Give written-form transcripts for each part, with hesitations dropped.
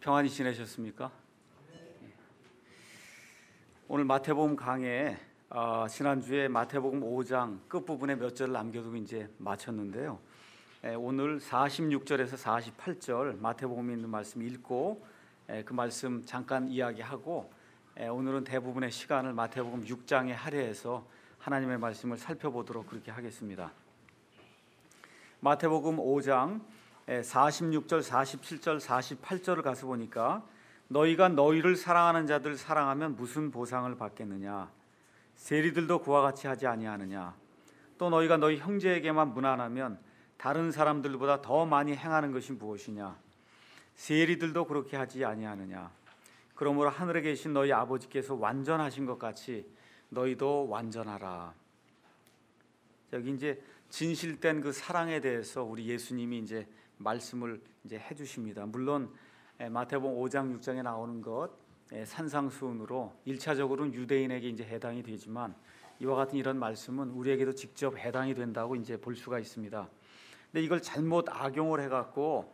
평안히 지내셨습니까? 오늘 마태복음 강해 지난주에 마태복음 5장 끝부분에 몇 절을 남겨두고 이제 마쳤는데요. 오늘 46절에서 48절 마태복음에 있는 말씀 읽고 그 말씀 잠깐 이야기하고 오늘은 대부분의 시간을 마태복음 6장에 할애해서 하나님의 말씀을 살펴보도록 그렇게 하겠습니다. 마태복음 5장 46절, 47절, 48절을 가서 보니까 너희가 너희를 사랑하는 자들 사랑하면 무슨 보상을 받겠느냐? 세리들도 그와 같이 하지 아니하느냐? 또 너희가 너희 형제에게만 무난하면 다른 사람들보다 더 많이 행하는 것이 무엇이냐? 세리들도 그렇게 하지 아니하느냐? 그러므로 하늘에 계신 너희 아버지께서 완전하신 것 같이 너희도 완전하라. 여기 이제 진실된 그 사랑에 대해서 우리 예수님이 이제 말씀을 이제 해주십니다. 물론 마태복음 5장 6장에 나오는 것 산상수훈으로 1차적으로는 유대인에게 이제 해당이 되지만 이와 같은 이런 말씀은 우리에게도 직접 해당이 된다고 이제 볼 수가 있습니다. 근데 이걸 잘못 악용을 해갖고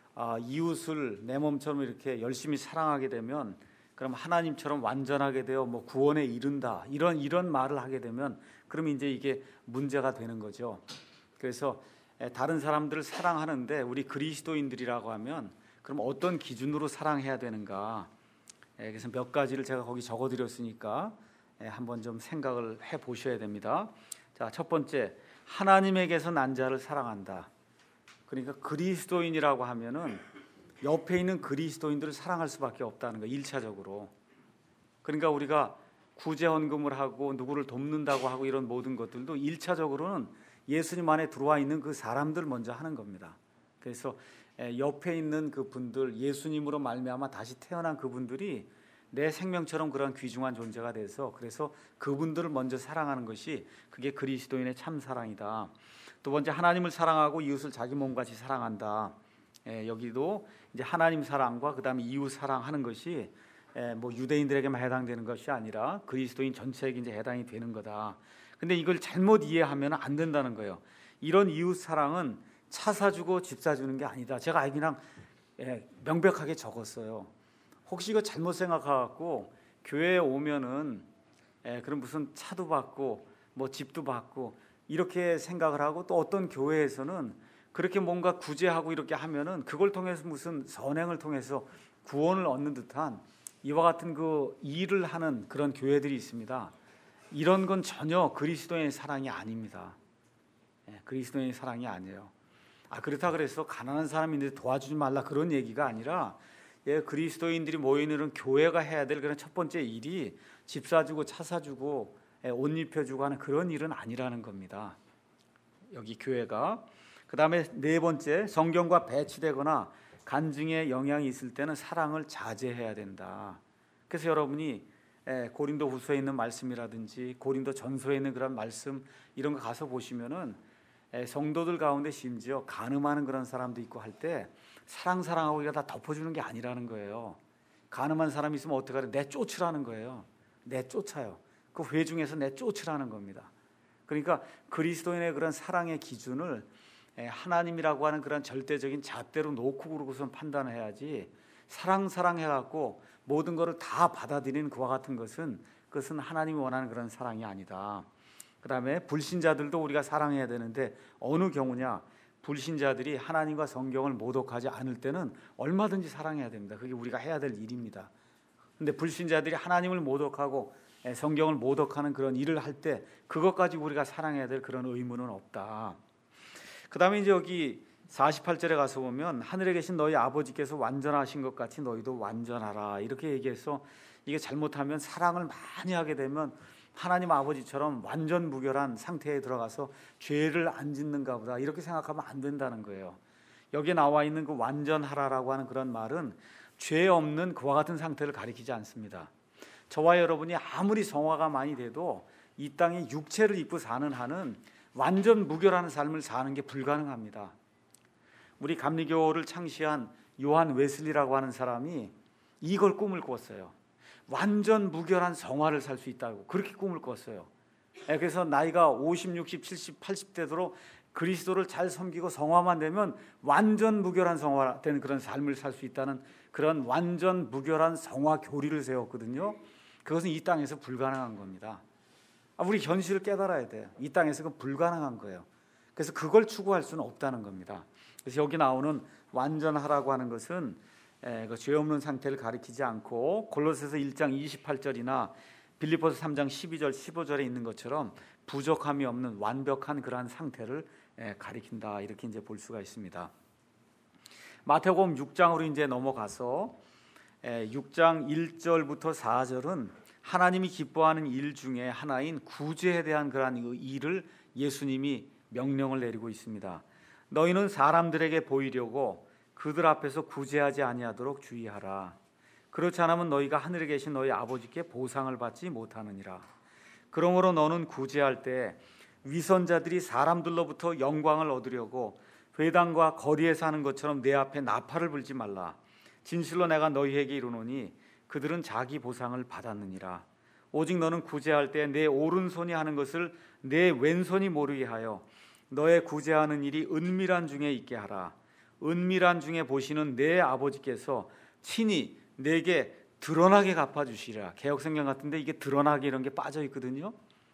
이웃을 내 몸처럼 이렇게 열심히 사랑하게 되면 그럼 하나님처럼 완전하게 되어 뭐 구원에 이른다 이런 말을 하게 되면 그럼 이제 이게 문제가 되는 거죠. 그래서 다른 사람들을 사랑하는데 우리 그리스도인들이라고 하면 그럼 어떤 기준으로 사랑해야 되는가? 그래서 몇 가지를 제가 거기 적어드렸으니까 한번 좀 생각을 해보셔야 됩니다. 자, 첫 번째, 하나님에게서 난 자를 사랑한다. 그러니까 그리스도인이라고 하면은 옆에 있는 그리스도인들을 사랑할 수밖에 없다는 거 1차적으로. 그러니까 우리가 구제헌금을 하고 누구를 돕는다고 하고 이런 모든 것들도 1차적으로는 예수님 안에 들어와 있는 그 사람들 먼저 하는 겁니다. 그래서 옆에 있는 그 분들, 예수님으로 말미암아 다시 태어난 그분들이 내 생명처럼 그런 귀중한 존재가 돼서 그래서 그분들을 먼저 사랑하는 것이 그게 그리스도인의 참 사랑이다. 두 번째, 하나님을 사랑하고 이웃을 자기 몸같이 사랑한다. 여기도 이제 하나님 사랑과 그다음에 이웃 사랑하는 것이 뭐 유대인들에게만 해당되는 것이 아니라 그리스도인 전체에게 이제 해당이 되는 거다. 근데 이걸 잘못 이해하면 안 된다는 거예요. 이런 이웃 사랑은 차 사주고 집 사주는 게 아니다. 제가 그냥 명백하게 적었어요. 혹시 이거 잘못 생각하고 교회에 오면은 그럼 무슨 차도 받고 뭐 집도 받고 이렇게 생각을 하고 또 어떤 교회에서는 그렇게 뭔가 구제하고 이렇게 하면은 그걸 통해서 무슨 선행을 통해서 구원을 얻는 듯한 이와 같은 그 일을 하는 그런 교회들이 있습니다. 이런 건 전혀 그리스도의 사랑이 아닙니다. 그리스도의 사랑이 아니에요. 그렇다 그래서 가난한 사람이 있는데 도와주지 말라 그런 얘기가 아니라 그리스도인들이 모이는 교회가 해야 될 그런 첫 번째 일이 집 사주고 차 사주고 옷 입혀주고 하는 그런 일은 아니라는 겁니다. 여기 교회가. 그 다음에 네 번째, 성경과 배치되거나 간증에 영향이 있을 때는 사랑을 자제해야 된다. 그래서 여러분이 고린도 후서에 있는 말씀이라든지 고린도 전서에 있는 그런 말씀 이런 거 가서 보시면은 성도들 가운데 심지어 간음하는 그런 사람도 있고 할 때 사랑하고 이거 다 덮어주는 게 아니라는 거예요. 간음한 사람이 있으면 어떻게 하래? 내쫓으라는 거예요. 내쫓아요. 그 회중에서 내쫓으라는 겁니다. 그러니까 그리스도인의 그런 사랑의 기준을 하나님이라고 하는 그런 절대적인 잣대로 놓고 그러고선 판단을 해야지 사랑해갖고 모든 것을 다 받아들이는 그와 같은 그것은 하나님이 원하는 그런 사랑이 아니다. 그 다음에 불신자들도 우리가 사랑해야 되는데 어느 경우냐? 불신자들이 하나님과 성경을 모독하지 않을 때는 얼마든지 사랑해야 됩니다. 그게 우리가 해야 될 일입니다. 근데 불신자들이 하나님을 모독하고 성경을 모독하는 그런 일을 할 때 그것까지 우리가 사랑해야 될 그런 의무는 없다. 그 다음에 이제 여기 48절에 가서 보면 하늘에 계신 너희 아버지께서 완전하신 것 같이 너희도 완전하라 이렇게 얘기해서 이게 잘못하면 사랑을 많이 하게 되면 하나님 아버지처럼 완전 무결한 상태에 들어가서 죄를 안 짓는가 보다 이렇게 생각하면 안 된다는 거예요. 여기에 나와 있는 그 완전하라라고 하는 그런 말은 죄 없는 그와 같은 상태를 가리키지 않습니다. 저와 여러분이 아무리 성화가 많이 돼도 이 땅에 육체를 입고 사는 한은 완전 무결한 삶을 사는 게 불가능합니다. 우리 감리교를 창시한 요한 웨슬리라고 하는 사람이 이걸 꿈을 꿨어요. 완전 무결한 성화를 살 수 있다고 그렇게 꿈을 꿨어요. 그래서 나이가 50, 60, 70, 80 되도록 그리스도를 잘 섬기고 성화만 되면 완전 무결한 성화된 그런 삶을 살 수 있다는 그런 완전 무결한 성화 교리를 세웠거든요. 그것은 이 땅에서 불가능한 겁니다. 우리 현실을 깨달아야 돼요. 이 땅에서 그건 불가능한 거예요. 그래서 그걸 추구할 수는 없다는 겁니다. 그래서 여기 나오는 완전하라고 하는 것은 그 죄 없는 상태를 가리키지 않고 골로새서 1장 28절이나 빌립보서 3장 12절 15절에 있는 것처럼 부족함이 없는 완벽한 그러한 상태를 가리킨다, 이렇게 이제 볼 수가 있습니다. 마태복음 6장으로 이제 넘어가서 6장 1절부터 4절은 하나님이 기뻐하는 일 중에 하나인 구제에 대한 그러한 일을 예수님이 명령을 내리고 있습니다. 너희는 사람들에게 보이려고 그들 앞에서 구제하지 아니하도록 주의하라. 그렇지 않으면 너희가 하늘에 계신 너희 아버지께 보상을 받지 못하느니라. 그러므로 너는 구제할 때 위선자들이 사람들로부터 영광을 얻으려고 회당과 거리에서 하는 것처럼 내 앞에 나팔을 불지 말라. 진실로 내가 너희에게 이르노니 그들은 자기 보상을 받았느니라. 오직 너는 구제할 때 내 오른손이 하는 것을 내 왼손이 모르게 하여 너의 구제하는 일이 은밀한 중에 있게 하라. 은밀한 중에 보시는 내 아버지께서 친히 내게 드러나게 갚아주시리라. 개역성경 같은데 이게 드러나게 이런 게 빠져 있거든요.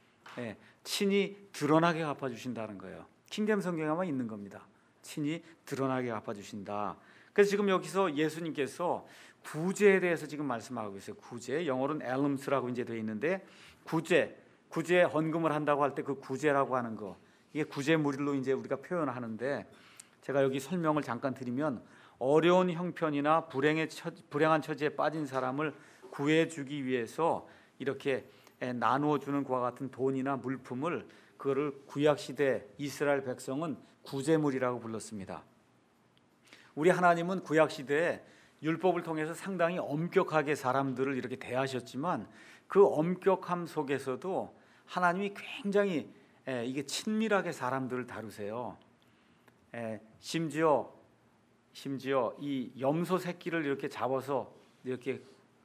친히 드러나게 갚아주신다는 거예요. 킹잼 성경에만 있는 겁니다. 친히 드러나게 갚아주신다. 그래서 지금 여기서 예수님께서 구제에 대해서 지금 말씀하고 있어요. 구제, 영어로는 alms라고 이제 되어 있는데 구제 헌금을 한다고 할 때 그 구제라고 하는 거, 이게 구제물로 이제 우리가 표현하는데, 제가 여기 설명을 잠깐 드리면 어려운 형편이나 불행한 처지에 빠진 사람을 구해주기 위해서 이렇게 나누어 주는 것과 같은 돈이나 물품을, 그거를 구약 시대 이스라엘 백성은 구제물이라고 불렀습니다. 우리 하나님은 구약 시대에 율법을 통해서 상당히 엄격하게 사람들을 이렇게 대하셨지만 그 엄격함 속에서도 하나님이 굉장히 이게 친밀하게 사람들을 다루세요. 심지어 이 염소 새끼를 이렇게 잡아서 이렇게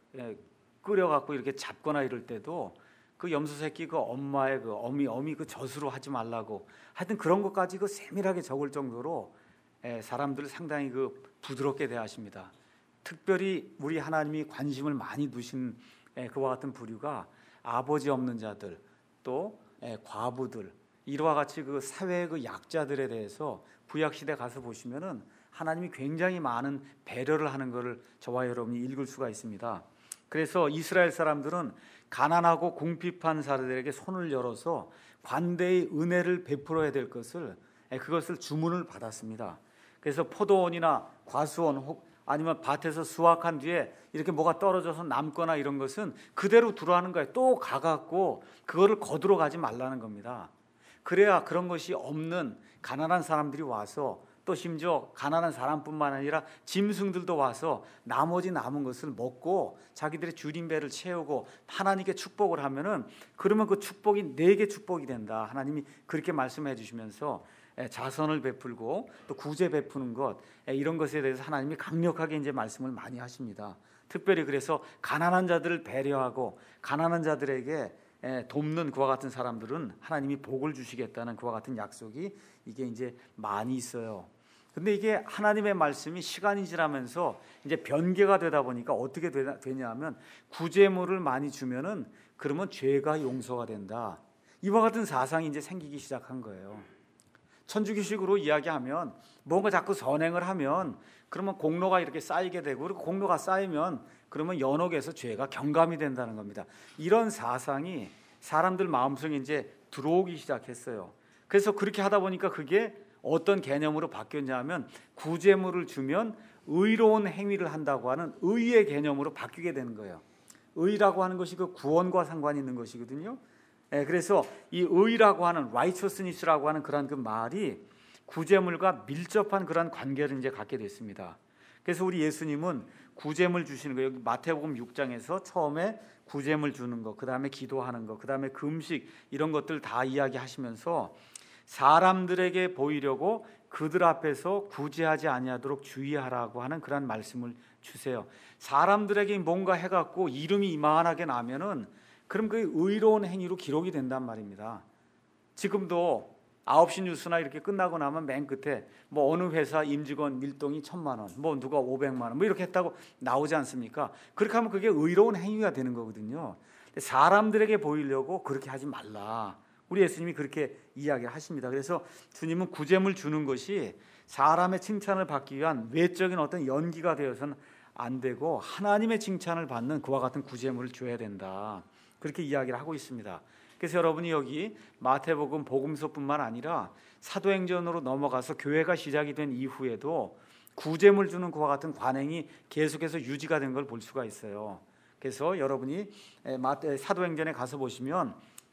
끓여갖고 이렇게 잡거나 이럴 때도 그 염소 새끼 그 엄마의 그 어미 그 젖으로 하지 말라고, 하여튼 그런 것까지 그 세밀하게 적을 정도로 사람들을 상당히 그 부드럽게 대하십니다. 특별히 우리 하나님이 관심을 많이 두신 그와 같은 부류가 아버지 없는 자들, 또 과부들, 이와 같이 그 사회의 그 약자들에 대해서 구약 시대 가서 보시면은 하나님이 굉장히 많은 배려를 하는 것을 저와 여러분이 읽을 수가 있습니다. 그래서 이스라엘 사람들은 가난하고 궁핍한 사람들에게 손을 열어서 관대의 은혜를 베풀어야 될 것을, 그것을 주문을 받았습니다. 그래서 포도원이나 과수원 아니면 밭에서 수확한 뒤에 이렇게 뭐가 떨어져서 남거나 이런 것은 그대로 두라는 거예요. 또 가갖고 그거를 거두러 가지 말라는 겁니다. 그래야 그런 것이 없는 가난한 사람들이 와서, 또 심지어 가난한 사람뿐만 아니라 짐승들도 와서 나머지 남은 것을 먹고 자기들의 줄인 배를 채우고 하나님께 축복을 하면은, 그러면 그 축복이 내게 축복이 된다. 하나님이 그렇게 말씀해 주시면서 자선을 베풀고 또 구제 베푸는 것, 이런 것에 대해서 하나님이 강력하게 이제 말씀을 많이 하십니다. 특별히 그래서 가난한 자들을 배려하고 가난한 자들에게 돕는 그와 같은 사람들은 하나님이 복을 주시겠다는 그와 같은 약속이 이게 이제 많이 있어요. 근데 이게 하나님의 말씀이 시간이 지나면서 이제 변개가 되다 보니까 어떻게 되냐면, 구제물을 많이 주면은 그러면 죄가 용서가 된다, 이와 같은 사상이 이제 생기기 시작한 거예요. 천주교식으로 이야기하면 뭔가 자꾸 선행을 하면 그러면 공로가 이렇게 쌓이게 되고, 그리고 공로가 쌓이면 그러면 연옥에서 죄가 경감이 된다는 겁니다. 이런 사상이 사람들 마음속에 이제 들어오기 시작했어요. 그래서 그렇게 하다 보니까 그게 어떤 개념으로 바뀌었냐면, 구제물을 주면 의로운 행위를 한다고 하는 의의 개념으로 바뀌게 되는 거예요. 의라고 하는 것이 그 구원과 상관이 있는 것이거든요. 그래서 이 의라고 하는 righteousness라고 하는 그런 그 말이 구제물과 밀접한 그런 관계를 이제 갖게 됐습니다. 그래서 우리 예수님은 구제물 주시는 거, 여기 마태복음 6장에서 처음에 구제물 주는 거, 그 다음에 기도하는 거, 그 다음에 금식, 이런 것들 다 이야기하시면서 사람들에게 보이려고 그들 앞에서 구제하지 아니하도록 주의하라고 하는 그런 말씀을 주세요. 사람들에게 뭔가 해갖고 이름이 이만하게 나면은 그럼 그 의로운 행위로 기록이 된단 말입니다. 지금도 9시 뉴스나 이렇게 끝나고 나면 맨 끝에 뭐 어느 회사 임직원 밀동이 1,000만 원, 뭐 누가 500만 원, 뭐 이렇게 했다고 나오지 않습니까? 그렇게 하면 그게 의로운 행위가 되는 거거든요. 사람들에게 보이려고 그렇게 하지 말라. 우리 예수님이 그렇게 이야기를 하십니다. 그래서 주님은 구제물 주는 것이 사람의 칭찬을 받기 위한 외적인 어떤 연기가 되어서는 안 되고 하나님의 칭찬을 받는 그와 같은 구제물을 줘야 된다. 그렇게 이야기를 하고 있습니다. 그래서 여러분이 여기 마태복음 복음서뿐만 아니라 사도행전으로 넘어가서 교회가 시작이 된 이후에도 구제물 주는 그와 같은 관행이 계속해서 유지가 된 걸 볼 수가 있어요. 그래서 여러분이 사도행전에 가서 보시면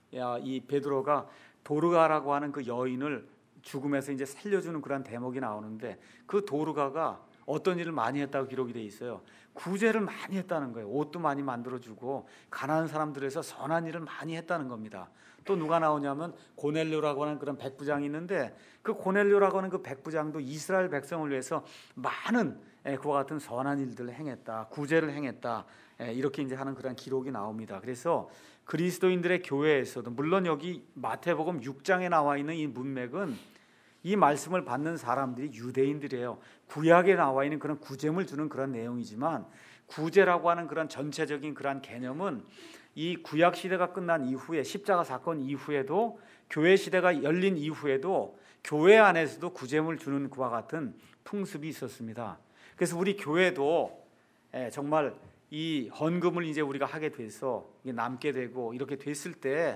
이 베드로가 도르가라고 하는 그 여인을 죽음에서 이제 살려주는 그런 대목이 나오는데 그 도르가가 어떤 일을 많이 했다고 기록이 돼 있어요. 구제를 많이 했다는 거예요. 옷도 많이 만들어주고 가난한 사람들에서 선한 일을 많이 했다는 겁니다. 또 누가 나오냐면 고넬료라고 하는 그런 백부장이 있는데 그 고넬료라고 하는 그 백부장도 이스라엘 백성을 위해서 많은 그와 같은 선한 일들을 행했다, 구제를 행했다, 이렇게 이제 하는 그런 기록이 나옵니다. 그래서 그리스도인들의 교회에서도 물론 여기 마태복음 6장에 나와 있는 이 문맥은 이 말씀을 받는 사람들이 유대인들이에요. 구약에 나와 있는 그런 구제물 주는 그런 내용이지만 구제라고 하는 그런 전체적인 그런 개념은 이 구약 시대가 끝난 이후에 십자가 사건 이후에도 교회 시대가 열린 이후에도 교회 안에서도 구제물 주는 그와 같은 풍습이 있었습니다. 그래서 우리 교회도 정말 이 헌금을 이제 우리가 하게 돼서 남게 되고 이렇게 됐을 때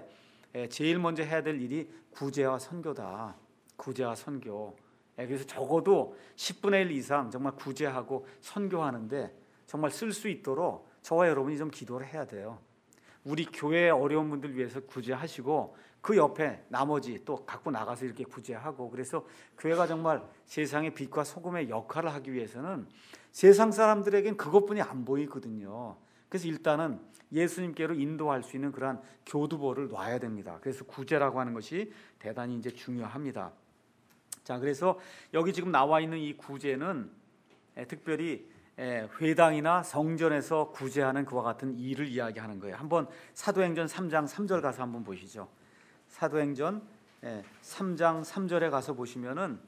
제일 먼저 해야 될 일이 구제와 선교다. 구제와 선교. 그래서 적어도 10분의 1 이상 정말 구제하고 선교하는데 정말 쓸 수 있도록 저와 여러분이 좀 기도를 해야 돼요. 우리 교회의 어려운 분들 위해서 구제하시고 그 옆에 나머지 또 갖고 나가서 이렇게 구제하고 그래서 교회가 정말 세상의 빛과 소금의 역할을 하기 위해서는 세상 사람들에겐 그것뿐이 안 보이거든요. 그래서 일단은 예수님께로 인도할 수 있는 그러한 교두보를 놔야 됩니다. 그래서 구제라고 하는 것이 대단히 이제 중요합니다. 자, 그래서 여기 지금 나와 있는 이 구제는 특별히 회당이나 성전에서 구제하는 그와 같은 일을 이야기하는 거예요. 한번 사도행전 3장 3절 가서 한번 보시죠. 사도행전 3장 3절에 가서 보시면은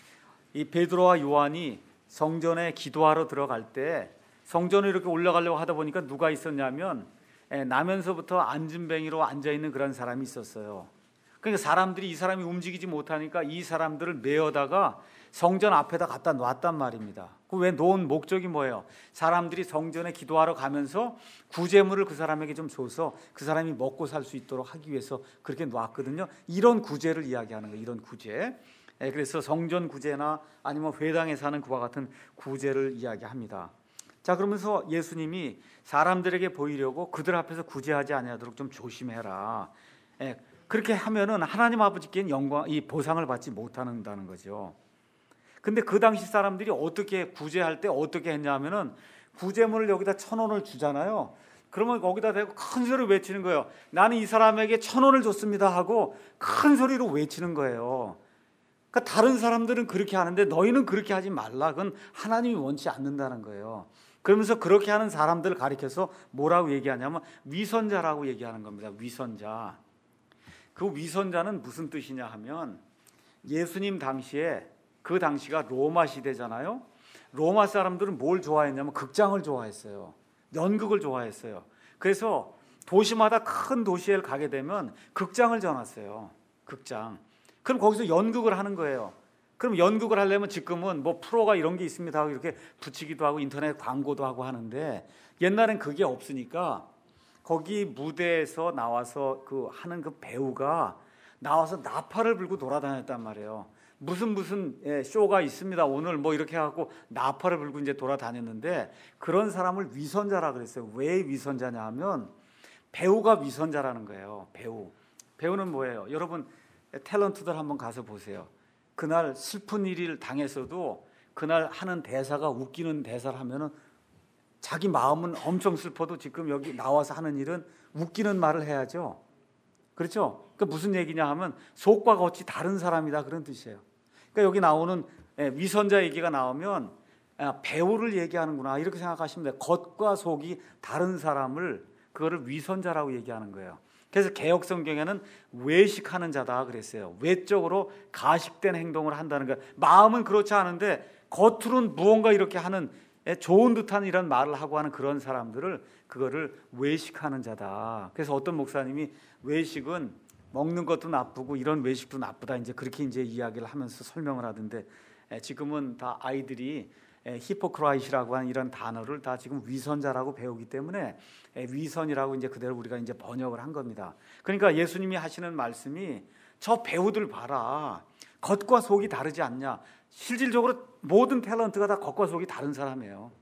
이 베드로와 요한이 성전에 기도하러 들어갈 때 성전에 이렇게 올라가려고 하다 보니까 누가 있었냐면 나면서부터 안진뱅이로 앉아 있는 그런 사람이 있었어요. 그러니까 사람들이 이 사람이 움직이지 못하니까 이 사람들을 메어다가 성전 앞에다 갖다 놨단 말입니다. 그 왜 놓은 목적이 뭐예요? 사람들이 성전에 기도하러 가면서 구제물을 그 사람에게 좀 줘서 그 사람이 먹고 살 수 있도록 하기 위해서 그렇게 놨거든요. 이런 구제를 이야기하는 거예요. 이런 구제. 그래서 성전 구제나 아니면 회당에 사는 그와 같은 구제를 이야기합니다. 자, 그러면서 예수님이 사람들에게 보이려고 그들 앞에서 구제하지 아니하도록 좀 조심해라. 그렇게 하면은 하나님 아버지께는 영광, 이 보상을 받지 못한다는 거죠. 근데 그 당시 사람들이 어떻게 구제할 때 어떻게 했냐면은 구제물을 여기다 1,000원을 주잖아요. 그러면 거기다 대고 큰 소리로 외치는 거예요. 나는 이 사람에게 1,000원을 줬습니다 하고 큰 소리로 외치는 거예요. 그러니까 다른 사람들은 그렇게 하는데 너희는 그렇게 하지 말라. 그건 하나님이 원치 않는다는 거예요. 그러면서 그렇게 하는 사람들을 가리켜서 뭐라고 얘기하냐면 위선자라고 얘기하는 겁니다. 위선자. 그 위선자는 무슨 뜻이냐 하면 예수님 당시에 그 당시가 로마 시대잖아요. 로마 사람들은 뭘 좋아했냐면 극장을 좋아했어요. 연극을 좋아했어요. 그래서 도시마다 큰 도시에 가게 되면 극장을 져놨어요. 극장. 그럼 거기서 연극을 하는 거예요. 그럼 연극을 하려면 지금은 뭐 프로가 이런 게 있습니다 하고 이렇게 붙이기도 하고 인터넷 광고도 하고 하는데 옛날엔 그게 없으니까 거기 무대에서 나와서 하는 그 배우가 나와서 나팔을 불고 돌아다녔단 말이에요. 무슨 쇼가 있습니다 오늘 뭐 이렇게 하고 나팔을 불고 이제 돌아다녔는데 그런 사람을 위선자라 그랬어요. 왜 위선자냐 하면 배우가 위선자라는 거예요. 배우는 뭐예요? 여러분 탤런트들 한번 가서 보세요. 그날 슬픈 일을 당했어도 그날 하는 대사가 웃기는 대사를 하면은 자기 마음은 엄청 슬퍼도 지금 여기 나와서 하는 일은 웃기는 말을 해야죠. 그렇죠? 그러니까 무슨 얘기냐 하면 속과 겉이 다른 사람이다 그런 뜻이에요. 그러니까 여기 나오는 위선자 얘기가 나오면 배우를 얘기하는구나 이렇게 생각하시면 돼요. 겉과 속이 다른 사람을 그거를 위선자라고 얘기하는 거예요. 그래서 개역 성경에는 외식하는 자다 그랬어요. 외적으로 가식된 행동을 한다는 거예요. 마음은 그렇지 않은데 겉으로는 무언가 이렇게 하는 좋은 듯한 이런 말을 하고 하는 그런 사람들을 그거를 외식하는 자다. 그래서 어떤 목사님이 외식은 먹는 것도 나쁘고 이런 외식도 나쁘다. 이제 그렇게 이제 이야기를 하면서 설명을 하던데 지금은 다 아이들이 히포크라이시라고 하는 이런 단어를 다 지금 위선자라고 배우기 때문에 위선이라고 이제 그대로 우리가 이제 번역을 한 겁니다. 그러니까 예수님이 하시는 말씀이 저 배우들 봐라. 겉과 속이 다르지 않냐. 실질적으로 모든 탤런트가 다 겉과 속이 다른 사람이에요.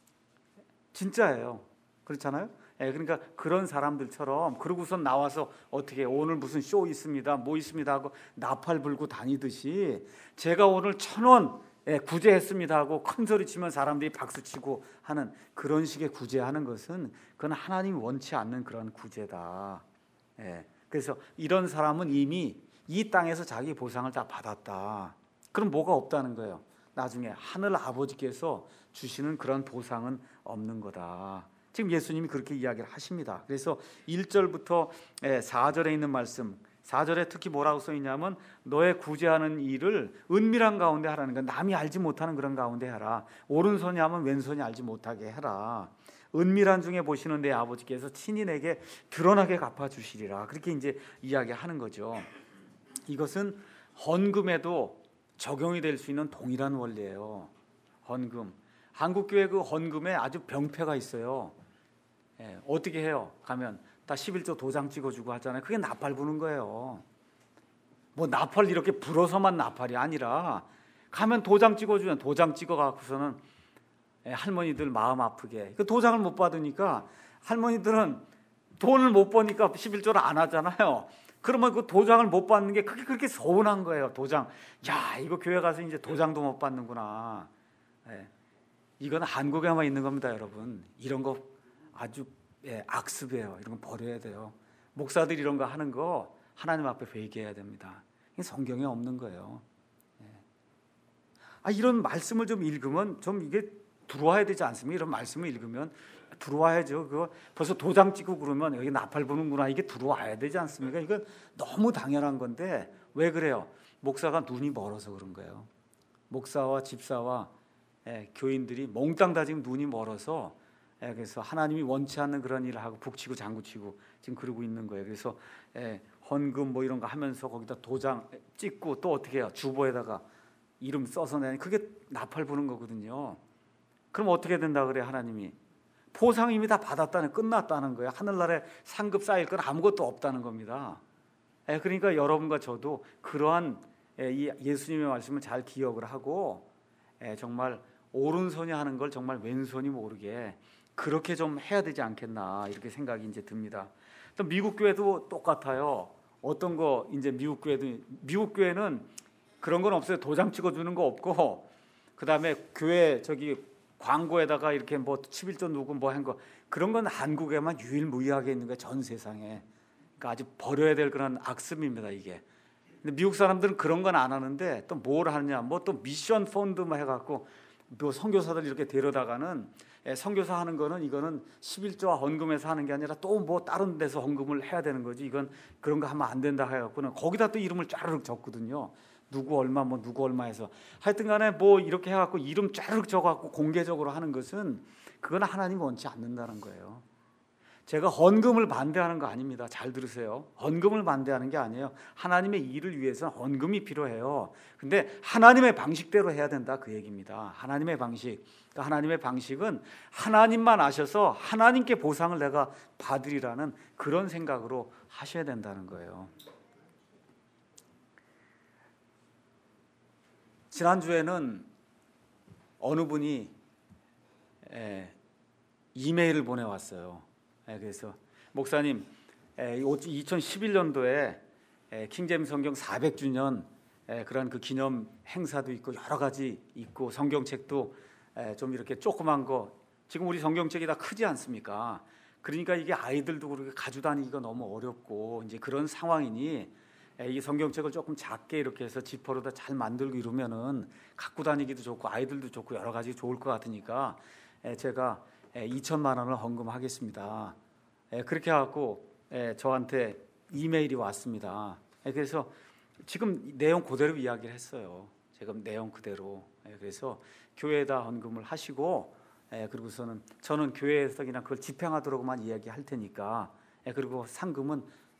진짜예요. 그렇잖아요. 그러니까 그런 사람들처럼 그러고선 나와서 어떻게 오늘 무슨 쇼 있습니다 뭐 있습니다 하고 나팔 불고 다니듯이 제가 오늘 1,000원 구제했습니다 하고 큰 소리 치면 사람들이 박수치고 하는 그런 식의 구제하는 것은 그건 하나님이 원치 않는 그런 구제다. 그래서 이런 사람은 이미 이 땅에서 자기 보상을 다 받았다. 그럼 뭐가 없다는 거예요. 나중에 하늘 아버지께서 주시는 그런 보상은 없는 거다. 지금 예수님이 그렇게 이야기를 하십니다. 그래서 1절부터 4절에 있는 말씀, 4절에 특히 뭐라고 써 있냐면 너의 구제하는 일을 은밀한 가운데 하라는 거야. 남이 알지 못하는 그런 가운데 해라. 오른손이 하면 왼손이 알지 못하게 해라. 은밀한 중에 보시는 내 아버지께서 친히 내게 드러나게 갚아주시리라. 그렇게 이제 이야기하는 거죠. 이것은 헌금에도 적용이 될 수 있는 동일한 원리예요. 헌금. 한국교회 그 헌금에 아주 병폐가 있어요. 어떻게 해요? 가면 다 11조 도장 찍어주고 하잖아요. 그게 나팔 부는 거예요. 뭐 나팔 이렇게 불어서만 나팔이 아니라 가면 도장 찍어주면 도장 찍어갖고서는 할머니들 마음 아프게 그 도장을 못 받으니까 할머니들은 돈을 못 버니까 11조를 안 하잖아요. 그러면 그 도장을 못 받는 게 그게 그렇게 서운한 거예요. 도장. 야, 이거 교회 가서 이제 도장도 못 받는구나. 이건 한국에만 있는 겁니다, 여러분. 이런 거 아주 악습이에요. 이런 거 버려야 돼요. 목사들이 이런 거 하는 거 하나님 앞에 회개해야 됩니다. 이게 성경에 없는 거예요. 이런 말씀을 좀 읽으면 좀 이게 들어와야 되지 않습니까? 이런 말씀을 읽으면 들어와야죠. 그거 벌써 도장 찍고 그러면 여기 나팔 부는구나. 이게 들어와야 되지 않습니까? 이건 너무 당연한 건데 왜 그래요? 목사가 눈이 멀어서 그런 거예요. 목사와 집사와 교인들이 몽땅 다 지금 눈이 멀어서 그래서 하나님이 원치 않는 그런 일을 하고 북치고 장구치고 지금 그러고 있는 거예요. 그래서 헌금 뭐 이런 거 하면서 거기다 도장 찍고 또 어떻게 해요? 주보에다가 이름 써서 내는 그게 나팔 부는 거거든요. 그럼 어떻게 된다 그래요? 하나님이 보상 이미 다 받았다는 끝났다는 거예요. 하늘나라에 상급 쌓일 건 아무것도 없다는 겁니다. 그러니까 여러분과 저도 그러한 이 예수님의 말씀을 잘 기억을 하고 정말 오른손이 하는 걸 정말 왼손이 모르게 그렇게 좀 해야 되지 않겠나 이렇게 생각이 이제 듭니다. 또 미국 교회도 똑같아요. 어떤 거 이제 미국 교회는 그런 건 없어요. 도장 찍어주는 거 없고 그다음에 교회 저기 광고에다가 이렇게 뭐 11조 누구 뭐 한 거 그런 건 한국에만 유일무이하게 있는 거예요. 전 세상에. 그러니까 아주 버려야 될 그런 악습입니다 이게. 근데 미국 사람들은 그런 건 안 하는데 또 뭘 하느냐 뭐 또 미션 펀드만 해갖고 또 선교사들 이렇게 데려다가는 선교사 하는 거는 이거는 11조와 헌금에서 하는 게 아니라 또 뭐 다른 데서 헌금을 해야 되는 거지. 이건 그런 거 하면 안 된다 해갖고는 거기다 또 이름을 짜르륵 적거든요. 누구 얼마 뭐 누구 얼마 해서 하여튼간에 뭐 이렇게 해갖고 이름 짜르륵 적어갖고 공개적으로 하는 것은 그건 하나님 원치 않는다는 거예요. 제가 헌금을 반대하는 거 아닙니다. 잘 들으세요. 헌금을 반대하는 게 아니에요. 하나님의 일을 위해서는 헌금이 필요해요. 근데 하나님의 방식대로 해야 된다 그 얘기입니다. 하나님의 방식. 그러니까 하나님의 방식은 하나님만 아셔서 하나님께 보상을 내가 받으리라는 그런 생각으로 하셔야 된다는 거예요. 지난주에는 어느 분이 이메일을 보내왔어요. 그래서 목사님 2011년도에 킹제임스 성경 400주년 그런 그 기념 행사도 있고 여러 가지 있고 성경책도 좀 이렇게 조그만 거 지금 우리 성경책이 다 크지 않습니까? 그러니까 이게 아이들도 그렇게 가져다니기가 너무 어렵고 이제 그런 상황이니 이 성경책을 조금 작게 이렇게 해서 지퍼로다 잘 만들고 이러면은 갖고 다니기도 좋고 아이들도 좋고 여러 가지 좋을 것 같으니까 제가 2천만 원을 헌금하겠습니다. 그렇게 해갖고 저한테 이메일이 왔습니다. 그래서 지금 내용 그대로 이야기를 했어요. 지금 내용 그대로. 그래서 교회에다 헌금을 하시고, 그리고서는 저는 교회에서 그냥 그걸 집행하도록만 이야기할 테니까, 그리고 상금은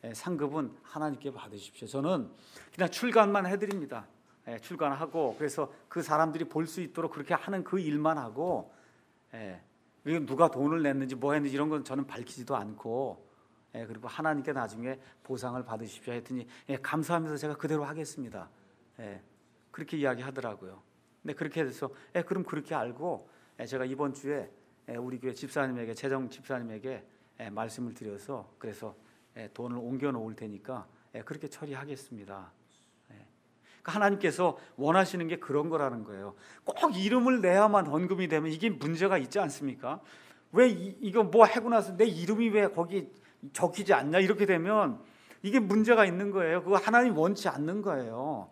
하나님께 받으십시오. 저는 그냥 출간만 해드립니다. 출간하고, 그래서 그 사람들이 볼 수 있도록 그렇게 하는 그 일만 하고, 그리고 누가 돈을 냈는지 뭐 했는지 이런 건 저는 밝히지도 않고, 그리고 하나님께 나중에 보상을 받으십시오 했더니 감사하면서 제가 그대로 하겠습니다. 그렇게 이야기하더라고요. 근데 그렇게 해서 그럼 그렇게 알고 제가 이번 주에 우리 교회 집사님에게, 재정 집사님에게 말씀을 드려서, 그래서 돈을 옮겨 놓을 테니까 그렇게 처리하겠습니다. 그러니까 하나님께서 원하시는 게 그런 거라는 거예요. 꼭 이름을 내야만 헌금이 되면 이게 문제가 있지 않습니까? 왜 이거 뭐 하고 나서 내 이름이 왜 거기 적히지 않냐, 이렇게 되면 이게 문제가 있는 거예요. 그거 하나님 원치 않는 거예요.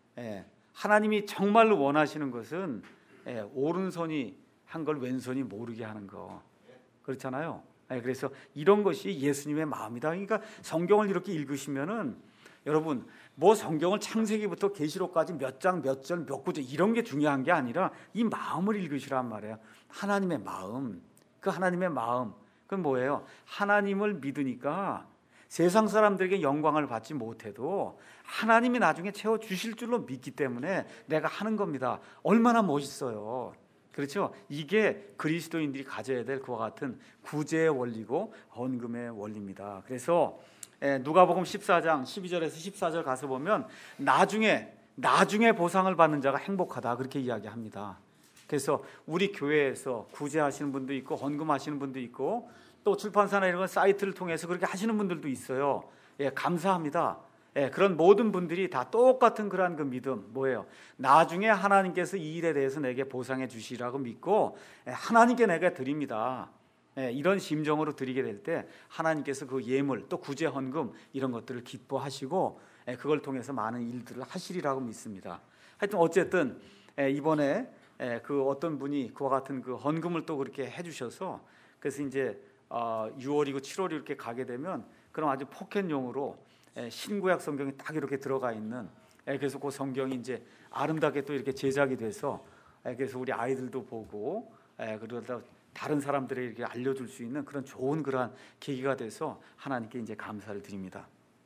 하나님이 정말로 원하시는 것은 오른손이 한 걸 왼손이 모르게 하는 거, 그렇잖아요. 그래서 이런 것이 예수님의 마음이다. 그러니까 성경을 이렇게 읽으시면은 여러분, 뭐 성경을 창세기부터 계시록까지 몇 장, 몇 절, 몇 구절 이런 게 중요한 게 아니라 이 마음을 읽으시란 말이에요. 하나님의 마음. 그 하나님의 마음. 그건 뭐예요? 하나님을 믿으니까 세상 사람들에게 영광을 받지 못해도 하나님이 나중에 채워주실 줄로 믿기 때문에 내가 하는 겁니다. 얼마나 멋있어요. 그렇죠? 이게 그리스도인들이 가져야 될 그와 같은 구제의 원리고 헌금의 원리입니다. 그래서 누가복음 14장 12절에서 14절 가서 보면 나중에 보상을 받는 자가 행복하다, 그렇게 이야기합니다. 그래서 우리 교회에서 구제하시는 분도 있고 헌금하시는 분도 있고, 또 출판사나 이런 사이트를 통해서 그렇게 하시는 분들도 있어요. 감사합니다. 그런 모든 분들이 다 똑같은 그러한 그 믿음, 뭐예요? 나중에 하나님께서 이 일에 대해서 내게 보상해 주시라고 믿고 하나님께 내가 드립니다. 이런 심정으로 드리게 될 때 하나님께서 그 예물, 또 구제 헌금 이런 것들을 기뻐하시고 그걸 통해서 많은 일들을 하시리라고 믿습니다. 하여튼 어쨌든 이번에 그 어떤 분이 그와 같은 그 헌금을 또 그렇게 해주셔서, 그래서 이제 6월이고 7월이 이렇게 가게 되면 그럼 아주 포켓용으로 신구약 성경이 딱 이렇게 들어가 있는, 그래서 그 성경이 이제 아름답게 또 이렇게 제작이 돼서 그래서 우리 아이들도 보고 그러다 다른 사람들에게 이렇게 알려줄 수 있는 그런 좋은 그러한 계기가 돼서 하나님께 이제 감사를 드립니다.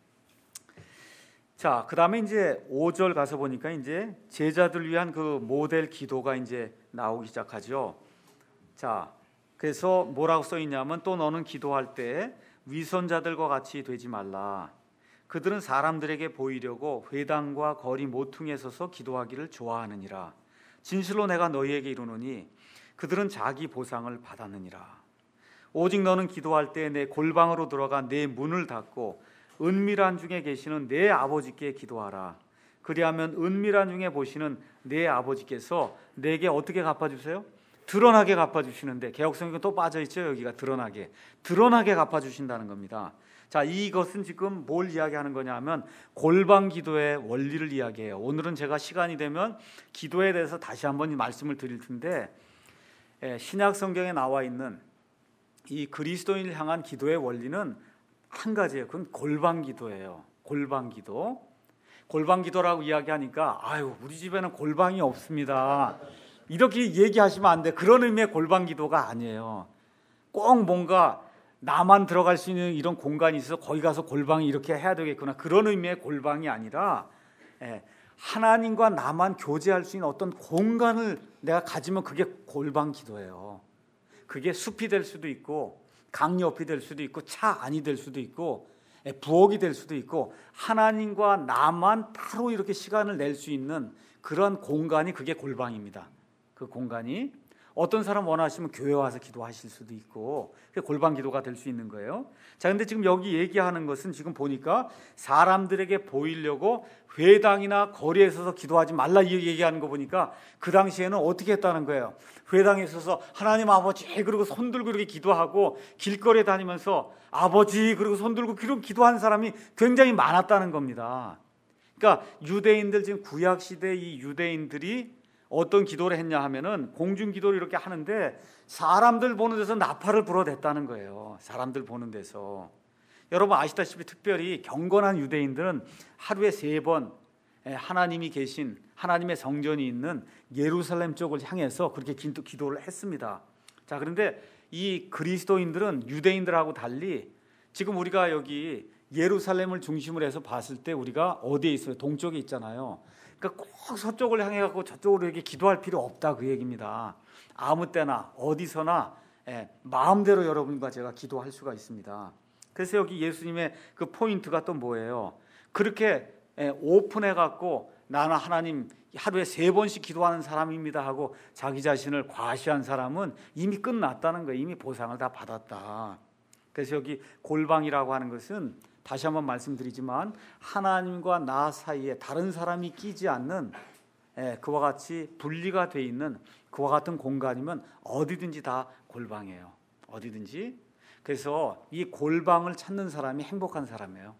자, 그 다음에 이제 5절 가서 보니까 이제 제자들 위한 그 모델 기도가 이제 나오기 시작하죠. 자, 그래서 뭐라고 써 있냐면, 또 너는 기도할 때 위선자들과 같이 되지 말라. 그들은 사람들에게 보이려고 회당과 거리 모퉁이에 서서 기도하기를 좋아하느니라. 진실로 내가 너희에게 이르노니 그들은 자기 보상을 받았느니라. 오직 너는 기도할 때 내 골방으로 들어가 내 문을 닫고 은밀한 중에 계시는 내 아버지께 기도하라. 그리하면 은밀한 중에 보시는 내 아버지께서 내게 어떻게 갚아주세요? 드러나게 갚아주시는데, 개역성경에 또 빠져있죠. 여기가 드러나게 갚아주신다는 겁니다. 자, 이것은 지금 뭘 이야기하는 거냐 하면 골방 기도의 원리를 이야기해요. 오늘은 제가 시간이 되면 기도에 대해서 다시 한번 말씀을 드릴 텐데, 신약 성경에 나와 있는 이 그리스도인을 향한 기도의 원리는 한 가지예요. 그건 골방 기도예요. 골방 기도라고 이야기하니까 아유, 우리 집에는 골방이 없습니다, 이렇게 얘기하시면 안 돼. 그런 의미의 골방 기도가 아니에요. 꼭 뭔가 나만 들어갈 수 있는 이런 공간이 있어서 거기 가서 골방이 이렇게 해야 되겠구나, 그런 의미의 골방이 아니라 하나님과 나만 교제할 수 있는 어떤 공간을 내가 가지면 그게 골방 기도예요. 그게 숲이 될 수도 있고 강옆이 될 수도 있고 차 안이 될 수도 있고 부엌이 될 수도 있고, 하나님과 나만 따로 이렇게 시간을 낼 수 있는 그런 공간이 그게 골방입니다. 그 공간이 어떤 사람 원하시면 교회 와서 기도하실 수도 있고, 그게 골방 기도가 될 수 있는 거예요. 자, 근데 지금 여기 얘기하는 것은 지금 보니까 사람들에게 보이려고 회당이나 거리에 서서 기도하지 말라 이 얘기하는 거 보니까 그 당시에는 어떻게 했다는 거예요? 회당에 서서 하나님 아버지 그리고 손 들고 이렇게 기도하고, 길거리에 다니면서 아버지 그리고 손 들고 그런 기도하는 사람이 굉장히 많았다는 겁니다. 그러니까 유대인들, 지금 구약 시대 이 유대인들이 어떤 기도를 했냐 하면은 공중 기도를 이렇게 하는데 사람들 보는 데서 나팔을 불어댔다는 거예요. 사람들 보는 데서. 여러분 아시다시피 특별히 경건한 유대인들은 하루에 3번 하나님이 계신 하나님의 성전이 있는 예루살렘 쪽을 향해서 그렇게 기도를 했습니다. 자, 그런데 이 그리스도인들은 유대인들하고 달리 지금 우리가 여기 예루살렘을 중심으로 해서 봤을 때 우리가 어디에 있어요? 동쪽에 있잖아요. 그러니까 꼭 서쪽을 향해 갖고 저쪽으로 이렇게 기도할 필요 없다 그 얘기입니다. 아무 때나 어디서나 마음대로 여러분과 제가 기도할 수가 있습니다. 그래서 여기 예수님의 그 포인트가 또 뭐예요? 그렇게 오픈해 갖고 나는 하나님 하루에 3번씩 기도하는 사람입니다 하고 자기 자신을 과시한 사람은 이미 끝났다는 거예요. 이미 보상을 다 받았다. 그래서 여기 골방이라고 하는 것은 다시 한번 말씀드리지만 하나님과 나 사이에 다른 사람이 끼지 않는 그와 같이 분리가 돼 있는 그와 같은 공간이면 어디든지 다 골방이에요. 어디든지. 그래서 이 골방을 찾는 사람이 행복한 사람이에요.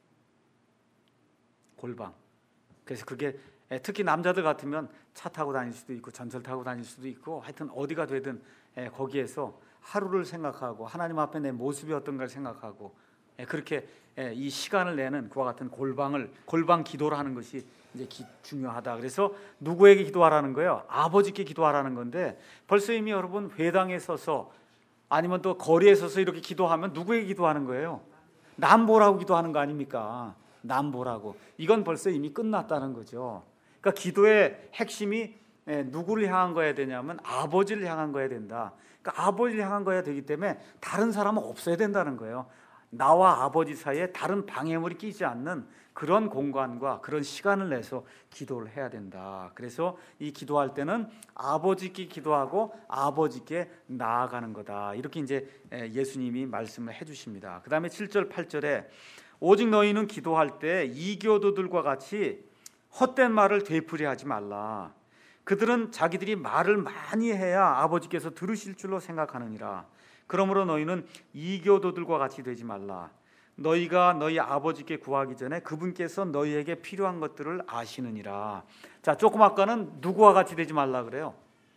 골방. 그래서 그게 특히 남자들 같으면 차 타고 다닐 수도 있고 전철 타고 다닐 수도 있고 하여튼 어디가 되든 거기에서 하루를 생각하고 하나님 앞에 내 모습이 어떤가를 생각하고 그렇게 이 시간을 내는 그와 같은 골방 기도를 하는 것이 이제 중요하다. 그래서 누구에게 기도하라는 거예요? 아버지께 기도하라는 건데 벌써 이미 여러분 회당에 서서 아니면 또 거리에 서서 이렇게 기도하면 누구에게 기도하는 거예요? 남 보라고 기도하는 거 아닙니까? 남 보라고. 이건 벌써 이미 끝났다는 거죠. 그러니까 기도의 핵심이 누구를 향한 거야 되냐면 아버지를 향한 거야 된다. 그러니까 아버지를 향한 거야 되기 때문에 다른 사람은 없어야 된다는 거예요. 나와 아버지 사이에 다른 방해물이 끼지 않는 그런 공간과 그런 시간을 내서 기도를 해야 된다. 그래서 이 기도할 때는 아버지께 기도하고 아버지께 나아가는 거다. 이렇게 이제 예수님이 말씀을 해주십니다. 그 다음에 7절 8절에 오직 너희는 기도할 때 이교도들과 같이 헛된 말을 되풀이하지 말라. 그들은 자기들이 말을 많이 해야 아버지께서 들으실 줄로 생각하느니라. 그러므로 너희는 이교도들과 같이 되지 말라. 너희가 너희 아버지께 구하기 전에 그분께서 너희에게 필요한 것들을 아시느니라. 자, 조금 아까는 누구와 같이 되지 말라 그래요?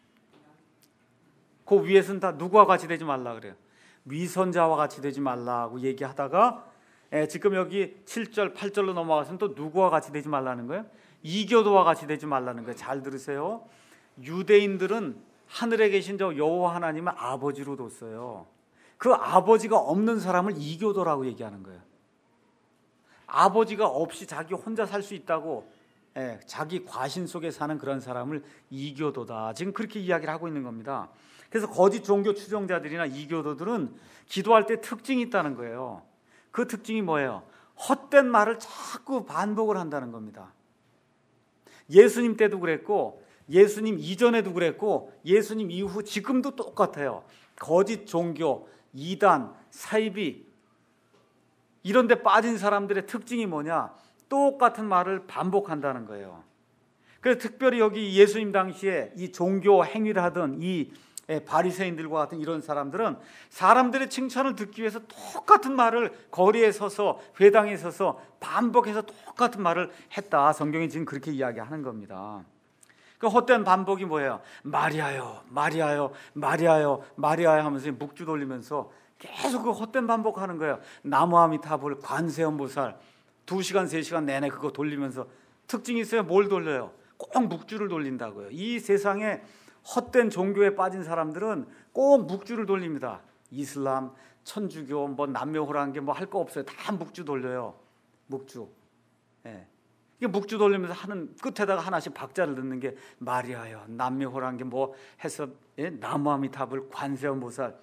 그 위에서는 다 누구와 같이 되지 말라 그래요? 위선자와 같이 되지 말라고 얘기하다가 지금 여기 7절 8절로 넘어가서는 또 누구와 같이 되지 말라는 거예요? 이교도와 같이 되지 말라는 거예요. 잘 들으세요. 유대인들은 하늘에 계신 저 여호와 하나님을 아버지로 뒀어요. 그 아버지가 없는 사람을 이교도라고 얘기하는 거예요. 아버지가 없이 자기 혼자 살 수 있다고 자기 과신 속에 사는 그런 사람을 이교도다. 지금 그렇게 이야기를 하고 있는 겁니다. 그래서 거짓 종교 추종자들이나 이교도들은 기도할 때 특징이 있다는 거예요. 그 특징이 뭐예요? 헛된 말을 자꾸 반복을 한다는 겁니다. 예수님 때도 그랬고 예수님 이전에도 그랬고 예수님 이후 지금도 똑같아요. 거짓 종교, 이단, 사이비 이런 데 빠진 사람들의 특징이 뭐냐? 똑같은 말을 반복한다는 거예요. 그래서 특별히 여기 예수님 당시에 이 종교 행위를 하던 이 바리새인들과 같은 이런 사람들은 사람들의 칭찬을 듣기 위해서 똑같은 말을 거리에 서서 회당에 서서 반복해서 똑같은 말을 했다. 성경이 지금 그렇게 이야기하는 겁니다. 그 헛된 반복이 뭐예요? 마리아요, 마리아요, 마리아요, 마리아요 하면서 묵주 돌리면서 계속 그 헛된 반복하는 거예요. 나무아미타불, 관세음보살 2시간, 3시간 내내 그거 돌리면서 특징이 있어요. 뭘 돌려요? 꼭 묵주를 돌린다고요. 이 세상에 헛된 종교에 빠진 사람들은 꼭 묵주를 돌립니다. 이슬람, 천주교, 뭐 남묘호라는 게 뭐 할 거 없어요. 다 묵주 돌려요. 묵주. 묵주 돌리면서 하는 끝에다가 하나씩 박자를 넣는 게 마리아요, 남묘호라는 게 뭐 해서 나무아미타불, 관세음보살.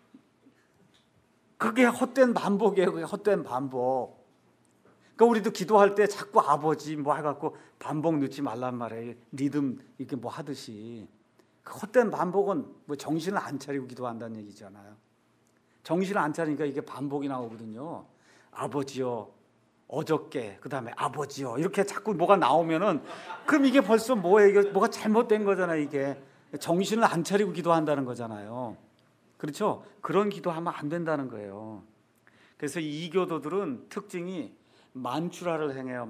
그게 헛된 반복이에요. 그게 헛된 반복. 그러니까 우리도 기도할 때 자꾸 아버지 뭐 해갖고 반복 넣지 말란 말이에요. 리듬 이렇게 뭐 하듯이. 그 헛된 반복은 뭐 정신을 안 차리고 기도한다는 얘기잖아요. 정신을 안 차리니까 이게 반복이 나오거든요. 아버지요, 어저께, 그 다음에 아버지요, 이렇게 자꾸 뭐가 나오면은 그럼 이게 벌써 뭐예요? 이게 뭐가 잘못된 거잖아요. 이게 정신을 안 차리고 기도한다는 거잖아요. 그렇죠? 그런 기도하면 안 된다는 거예요. 그래서 이 이교도들은 특징이 만추라를 행해요.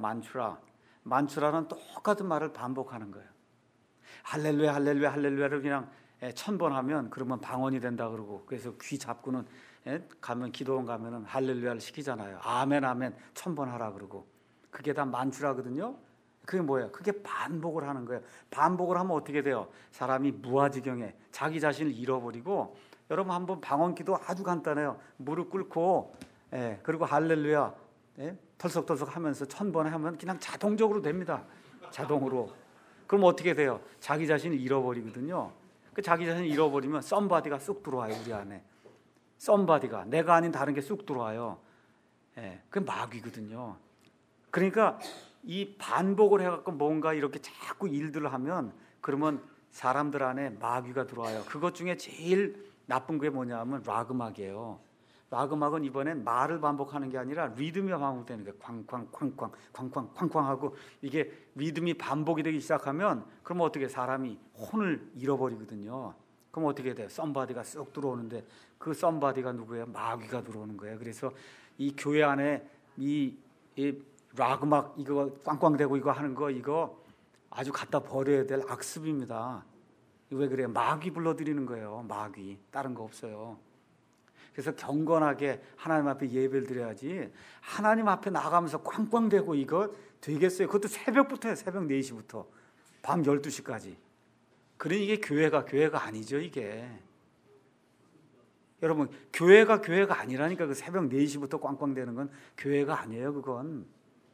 만추라는 똑같은 말을 반복하는 거예요. 할렐루야, 할렐루야, 할렐루야를 그냥 천번 하면 그러면 방언이 된다 그러고, 그래서 귀 잡고는 가면 기도원 가면은 할렐루야를 시키잖아요. 아멘 아멘 1000번 하라 그러고. 그게 다 만추라거든요. 그게 뭐예요? 그게 반복을 하는 거예요. 반복을 하면 어떻게 돼요? 사람이 무아지경에 자기 자신을 잃어버리고. 여러분 한번 방언기도 아주 간단해요. 무릎 꿇고 그리고 할렐루야 털썩털썩 하면서 1000번 하면 그냥 자동적으로 됩니다. 자동으로. 그럼 어떻게 돼요? 자기 자신을 잃어버리거든요. 그 자기 자신을 잃어버리면 썸바디가 쑥 들어와요. 우리 안에 썸바디가, 내가 아닌 다른 게 쑥 들어와요. 그게 마귀거든요. 그러니까 이 반복을 해갖고 뭔가 이렇게 자꾸 일들을 하면 그러면 사람들 안에 마귀가 들어와요. 그것 중에 제일 나쁜 게 뭐냐면 락음악이에요. 락음악은 이번엔 말을 반복하는 게 아니라 리듬이 반복되는 거예요. 쾅쾅쾅쾅 쾅쾅쾅쾅 하고 이게 리듬이 반복이 되기 시작하면 그러면 어떻게 사람이 혼을 잃어버리거든요. 그럼 어떻게 돼요? 썸바디가 쑥 들어오는데 그 썸바디가 누구예요? 마귀가 들어오는 거예요. 그래서 이 교회 안에 이 락음악 이거 꽝꽝대고 이거 하는 거 이거 아주 갖다 버려야 될 악습입니다. 왜 그래요? 마귀 불러들이는 거예요. 마귀. 다른 거 없어요. 그래서 경건하게 하나님 앞에 예배를 드려야지 하나님 앞에 나가면서 꽝꽝대고 이거 되겠어요? 그것도 새벽부터요. 새벽 4시부터 밤 12시까지. 그러니 이게 교회가 아니죠. 이게 여러분 교회가 아니라니까. 그 새벽 4시부터 꽝꽝대는 건 교회가 아니에요. 그건.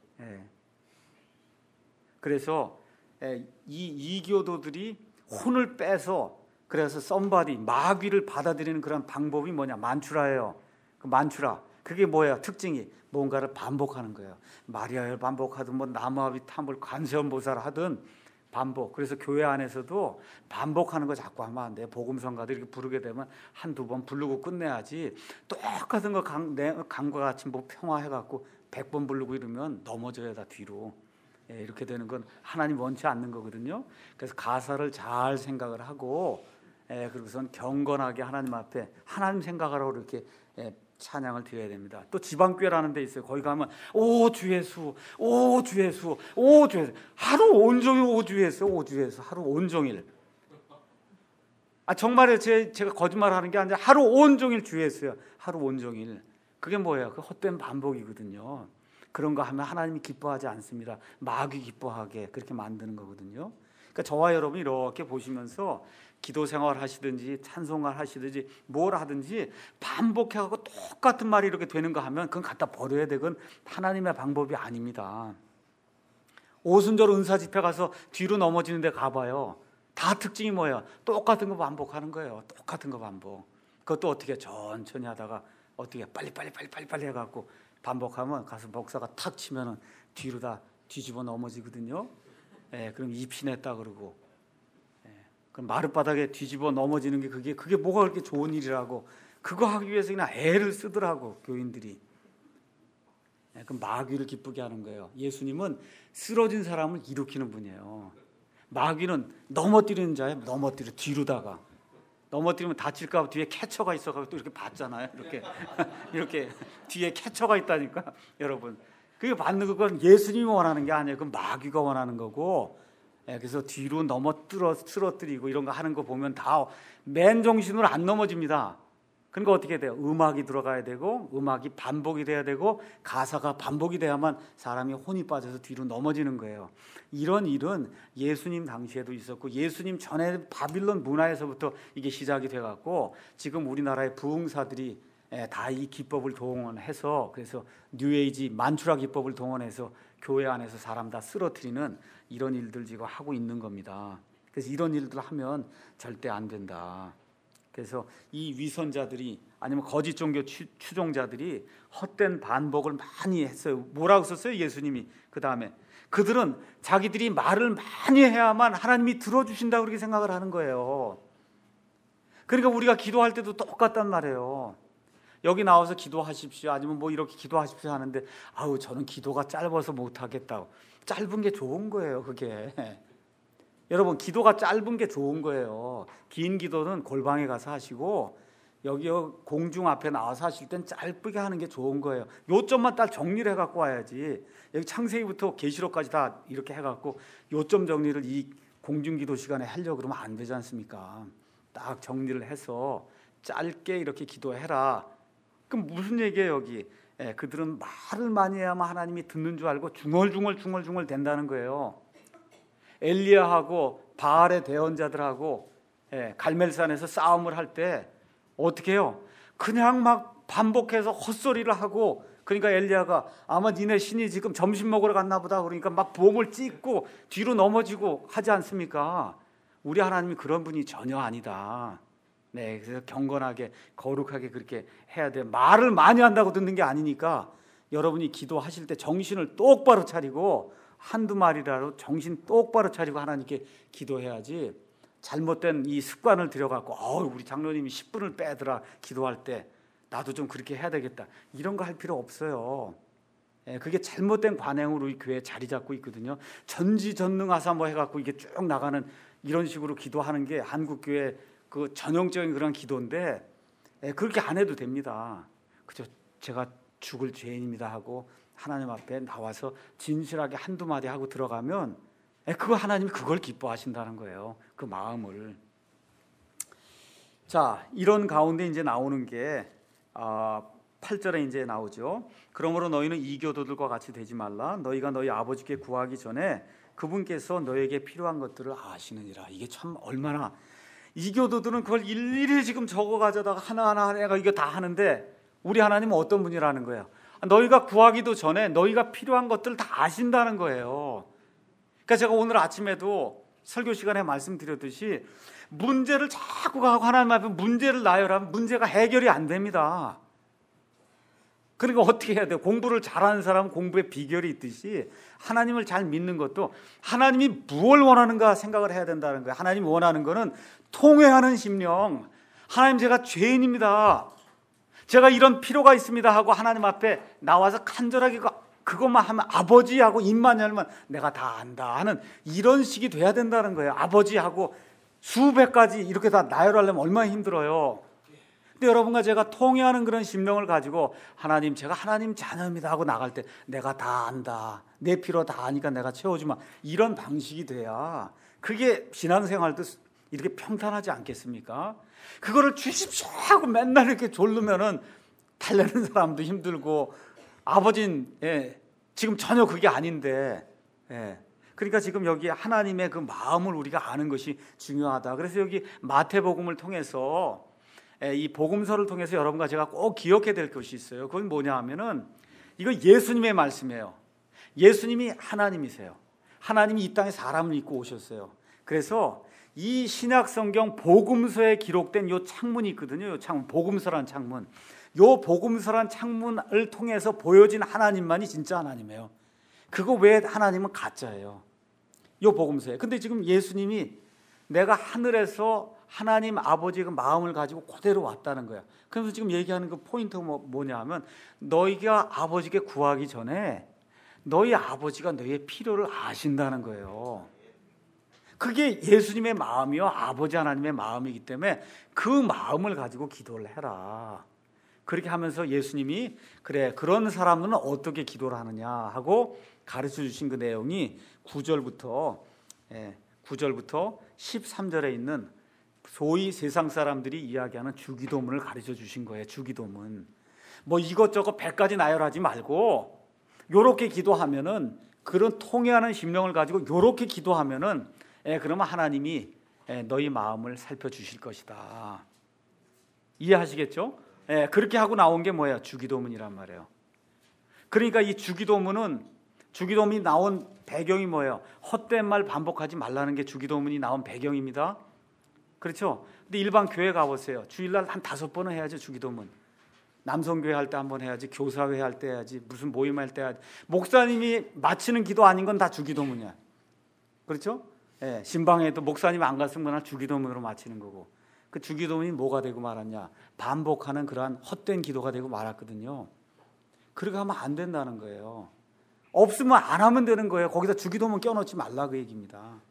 그래서 이 교도들이 혼을 빼서 그래서 썸바디 마귀를 받아들이는 그런 방법이 뭐냐? 만추라예요. 그 만추라 그게 뭐야? 특징이 뭔가를 반복하는 거예요. 마리아를 반복하든 뭐 나무아비 탐을 관세음보살을 하든 반복. 그래서 교회 안에서도 반복하는 거 자꾸 하면 안 돼. 복음성가들 이렇게 부르게 되면 한두 번 부르고 끝내야지. 똑같은 거 강과 같이 뭐 평화해갖고 100번 부르고 이러면 넘어져야 다 뒤로. 이렇게 되는 건 하나님 원치 않는 거거든요. 그래서 가사를 잘 생각을 하고 그리고선 경건하게 하나님 앞에 하나님 생각하라고 이렇게 찬양을 드려야 됩니다. 또 지방교회라는 데 있어요. 거기 가면 오 주 예수, 오 주 예수, 오 주 예수. 하루 온종일 오 주 예수, 오 주 예수. 하루 온종일. 정말에 제가 거짓말하는 게 아니라 하루 온종일 주 예수야. 하루 온종일. 그게 뭐예요? 그 헛된 반복이거든요. 그런 거 하면 하나님이 기뻐하지 않습니다. 마귀 기뻐하게 그렇게 만드는 거거든요. 그러니까 저와 여러분이 이렇게 보시면서 기도 생활 하시든지 찬송을 하시든지 뭘 하든지 반복해가지고 똑같은 말이 이렇게 되는 거 하면 그건 갖다 버려야 돼. 그건 하나님의 방법이 아닙니다. 오순절 은사 집회 가서 뒤로 넘어지는 데 가봐요. 다 특징이 뭐예요? 똑같은 거 반복하는 거예요. 똑같은 거 반복. 그것도 어떻게 천천히 하다가 어떻게 빨리 해갖고 반복하면 가서 목사가 탁 치면은 뒤로 다 뒤집어 넘어지거든요. 그럼 입신했다 그러고. 그럼 마룻바닥에 뒤집어 넘어지는 게 그게 뭐가 그렇게 좋은 일이라고. 그거 하기 위해서 그냥 애를 쓰더라고 교인들이. 그럼 마귀를 기쁘게 하는 거예요. 예수님은 쓰러진 사람을 일으키는 분이에요. 마귀는 넘어뜨리는 자예요. 넘어뜨려 뒤로다가. 넘어뜨리면 다칠까 봐 뒤에 캐쳐가 있어가지고 또 이렇게 봤잖아요. 이렇게 뒤에 캐쳐가 있다니까 여러분. 그게 받는 건 예수님이 원하는 게 아니에요. 그건 마귀가 원하는 거고. 그래서 뒤로 쓰러뜨리고 이런 거 하는 거 보면 다 맨정신으로 안 넘어집니다. 그러니까 어떻게 돼요? 음악이 들어가야 되고 음악이 반복이 돼야 되고 가사가 반복이 돼야만 사람이 혼이 빠져서 뒤로 넘어지는 거예요. 이런 일은 예수님 당시에도 있었고 예수님 전에 바빌론 문화에서부터 이게 시작이 돼갖고 지금 우리나라의 부흥사들이 다 이 기법을 동원해서 그래서 뉴에이지 만추라 기법을 동원해서 교회 안에서 사람 다 쓰러뜨리는 이런 일들 지금 하고 있는 겁니다. 그래서 이런 일들 하면 절대 안 된다. 그래서 이 위선자들이 아니면 거짓 종교 추종자들이 헛된 반복을 많이 했어요. 뭐라고 썼어요? 예수님이. 그 다음에 그들은 자기들이 말을 많이 해야만 하나님이 들어주신다고 그렇게 생각을 하는 거예요. 그러니까 우리가 기도할 때도 똑같단 말이에요. 여기 나와서 기도하십시오 아니면 뭐 이렇게 기도하십시오 하는데 저는 기도가 짧아서 못하겠다고. 짧은 게 좋은 거예요. 그게 여러분 기도가 짧은 게 좋은 거예요. 긴 기도는 골방에 가서 하시고 여기 공중 앞에 나와서 하실 땐 짧게 하는 게 좋은 거예요. 요점만 딱 정리를 해갖고 와야지. 여기 창세기부터 계시록까지 다 이렇게 해갖고 요점 정리를 이 공중기도 시간에 하려고 그러면 안 되지 않습니까? 딱 정리를 해서 짧게 이렇게 기도해라. 그럼 무슨 얘기예요 여기? 그들은 말을 많이 해야만 하나님이 듣는 줄 알고 중얼중얼 된다는 거예요. 엘리야하고 바알의 대언자들하고 갈멜산에서 싸움을 할 때 어떻게 해요? 그냥 막 반복해서 헛소리를 하고, 그러니까 엘리야가 아마 니네 신이 지금 점심 먹으러 갔나 보다 그러니까 막 몸을 찢고 뒤로 넘어지고 하지 않습니까? 우리 하나님이 그런 분이 전혀 아니다. 그래서 경건하게 거룩하게 그렇게 해야 돼. 말을 많이 한다고 듣는 게 아니니까 여러분이 기도하실 때 정신을 똑바로 차리고 한두 마디라도 정신 똑바로 차리고 하나님께 기도해야지, 잘못된 이 습관을 들여갖고 우리 장로님이 10분을 빼더라 기도할 때 나도 좀 그렇게 해야 되겠다, 이런 거 할 필요 없어요. 그게 잘못된 관행으로 우리 교회에 자리 잡고 있거든요. 전지전능하사 뭐 해갖고 이게 쭉 나가는 이런 식으로 기도하는 게 한국교회 그 전형적인 그런 기도인데, 그렇게 안 해도 됩니다. 그죠? 제가 죽을 죄인입니다 하고 하나님 앞에 나와서 진실하게 한두 마디 하고 들어가면 그거 하나님이 그걸 기뻐하신다는 거예요. 그 마음을. 자, 이런 가운데 이제 나오는 게 8절에 이제 나오죠. 그러므로 너희는 이교도들과 같이 되지 말라. 너희가 너희 아버지께 구하기 전에 그분께서 너에게 필요한 것들을 아시느니라. 이게 참 얼마나, 이교도들은 그걸 일일이 지금 적어 가져다가 하나하나 내가 이거 다 하는데 우리 하나님은 어떤 분이라는 거예요? 너희가 구하기도 전에 너희가 필요한 것들을 다 아신다는 거예요. 그러니까 제가 오늘 아침에도 설교 시간에 말씀드렸듯이 문제를 자꾸 가고 하나님 앞에 문제를 나열하면 문제가 해결이 안 됩니다. 그러니까 어떻게 해야 돼요? 공부를 잘하는 사람은 공부에 비결이 있듯이 하나님을 잘 믿는 것도 하나님이 무엇을 원하는가 생각을 해야 된다는 거예요. 하나님이 원하는 거는 통회하는 심령. 하나님, 제가 죄인입니다, 제가 이런 필요가 있습니다 하고 하나님 앞에 나와서 간절하게 그것만 하면, 아버지하고 입만 열면 내가 다 안다 하는 이런 식이 돼야 된다는 거예요. 아버지하고 수백 가지 이렇게 다 나열하려면 얼마나 힘들어요. 근데 여러분과 제가 통회하는 그런 심령을 가지고 하나님, 제가 하나님 자녀입니다 하고 나갈 때 내가 다 안다, 내 필요 다 아니까 내가 채워주마, 이런 방식이 돼야 그게 신앙생활도 이렇게 평탄하지 않겠습니까? 그거를 주십시오 하고 맨날 이렇게 졸르면은 달래는 사람도 힘들고, 아버진 지금 전혀 그게 아닌데, 그러니까 지금 여기 하나님의 그 마음을 우리가 아는 것이 중요하다. 그래서 여기 마태복음을 통해서, 이 복음서를 통해서 여러분과 제가 꼭 기억해야 될 것이 있어요. 그건 뭐냐 하면은 이거 예수님의 말씀이에요. 예수님이 하나님이세요. 하나님이 이 땅에 사람을 입고 오셨어요. 그래서 이 신약 성경 복음서에 기록된 요 창문이 있거든요. 요 창문, 복음서란 창문. 요 복음서란 창문을 통해서 보여진 하나님만이 진짜 하나님이에요. 그거 외에 하나님은 가짜예요. 요 복음서에. 근데 지금 예수님이 내가 하늘에서 하나님 아버지의 그 마음을 가지고 그대로 왔다는 거야. 그래서 지금 얘기하는 그 포인트가 뭐냐 하면, 너희가 아버지께 구하기 전에 너희 아버지가 너희의 필요를 아신다는 거예요. 그게 예수님의 마음이요, 아버지 하나님의 마음이기 때문에 그 마음을 가지고 기도를 해라. 그렇게 하면서 예수님이 그래, 그런 사람은 어떻게 기도를 하느냐 하고 가르쳐 주신 그 내용이 9절부터 13절에 있는 소위 세상 사람들이 이야기하는 주기도문을 가르쳐 주신 거예요. 주기도문. 뭐 이것저것 100가지 나열하지 말고 요렇게 기도하면은, 그런 통회하는 심령을 가지고 요렇게 기도하면은 그러면 하나님이 너희 마음을 살펴주실 것이다. 이해하시겠죠? 그렇게 하고 나온 게 뭐예요? 주기도문이란 말이에요. 그러니까 이 주기도문이 나온 배경이 뭐예요? 헛된 말 반복하지 말라는 게 주기도문이 나온 배경입니다. 그렇죠? 근데 일반 교회 가보세요. 주일날 한 5번은 해야죠, 주기도문. 남성교회 할 때 한 번 해야지, 교사회 할 때 해야지, 무슨 모임할 때 해야지. 목사님이 마치는 기도 아닌 건 다 주기도문이야. 그렇죠? 신방에도 목사님 안 갔으면 그날 주기도문으로 마치는 거고. 그 주기도문이 뭐가 되고 말았냐? 반복하는 그러한 헛된 기도가 되고 말았거든요. 그렇게 하면 안 된다는 거예요. 없으면 안 하면 되는 거예요. 거기다 주기도문 껴넣지 말라 그 얘기입니다.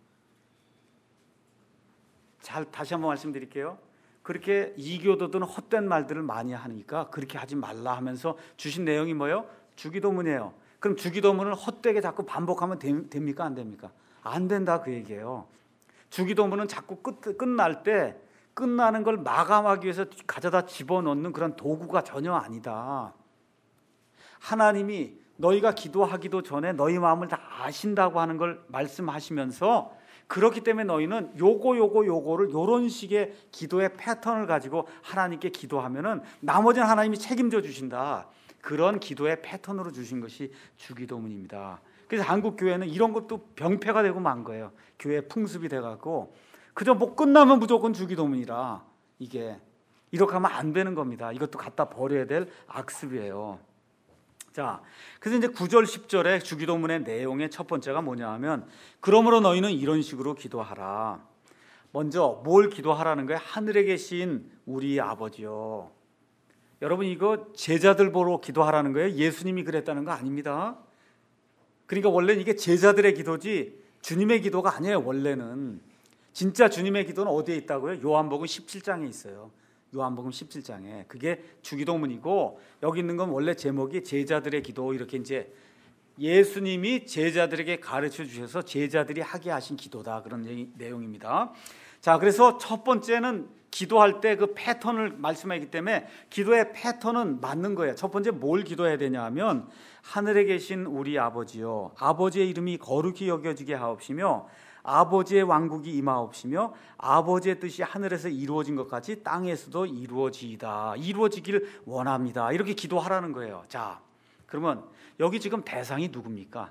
다시 한번 말씀드릴게요. 그렇게 이교도들은 헛된 말들을 많이 하니까 그렇게 하지 말라 하면서 주신 내용이 뭐예요? 주기도문이에요. 그럼 주기도문을 헛되게 자꾸 반복하면 됩니까? 안 됩니까? 안 된다 그 얘기예요. 주기도문은 자꾸 끝날 때 끝나는 걸 마감하기 위해서 가져다 집어넣는 그런 도구가 전혀 아니다. 하나님이 너희가 기도하기도 전에 너희 마음을 다 아신다고 하는 걸 말씀하시면서, 그렇기 때문에 너희는 요거를 요런 식의 기도의 패턴을 가지고 하나님께 기도하면은 나머지는 하나님이 책임져 주신다. 그런 기도의 패턴으로 주신 것이 주기도문입니다. 그래서 한국 교회는 이런 것도 병폐가 되고 만 거예요. 교회 풍습이 돼갖고 그저 뭐 끝나면 무조건 주기도문이라, 이게 이렇게 하면 안 되는 겁니다. 이것도 갖다 버려야 될 악습이에요. 자, 그래서 이제 9절 10절의 주기도문의 내용의 첫 번째가 뭐냐 하면, 그러므로 너희는 이런 식으로 기도하라. 먼저 뭘 기도하라는 거예요? 하늘에 계신 우리 아버지요. 여러분, 이거 제자들 보러 기도하라는 거예요? 예수님이 그랬다는 거 아닙니다. 그러니까 원래는 이게 제자들의 기도지 주님의 기도가 아니에요. 원래는 진짜 주님의 기도는 어디에 있다고요? 요한복음 17장에 있어요. 요한복음 17장에. 그게 주기도문이고, 여기 있는 건 원래 제목이 제자들의 기도, 이렇게 이제 예수님이 제자들에게 가르쳐 주셔서 제자들이 하게 하신 기도다, 그런 내용입니다. 자, 그래서 첫 번째는 기도할 때 그 패턴을 말씀하기 때문에 기도의 패턴은 맞는 거예요. 첫 번째 뭘 기도해야 되냐 하면, 하늘에 계신 우리 아버지요, 아버지의 이름이 거룩히 여겨지게 하옵시며 아버지의 왕국이 임하옵시며 아버지의 뜻이 하늘에서 이루어진 것 같이 땅에서도 이루어지이다. 이루어지길 원합니다. 이렇게 기도하라는 거예요. 자, 그러면 여기 지금 대상이 누굽니까?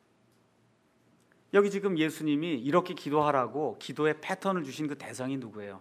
여기 지금 예수님이 이렇게 기도하라고 기도의 패턴을 주신 그 대상이 누구예요?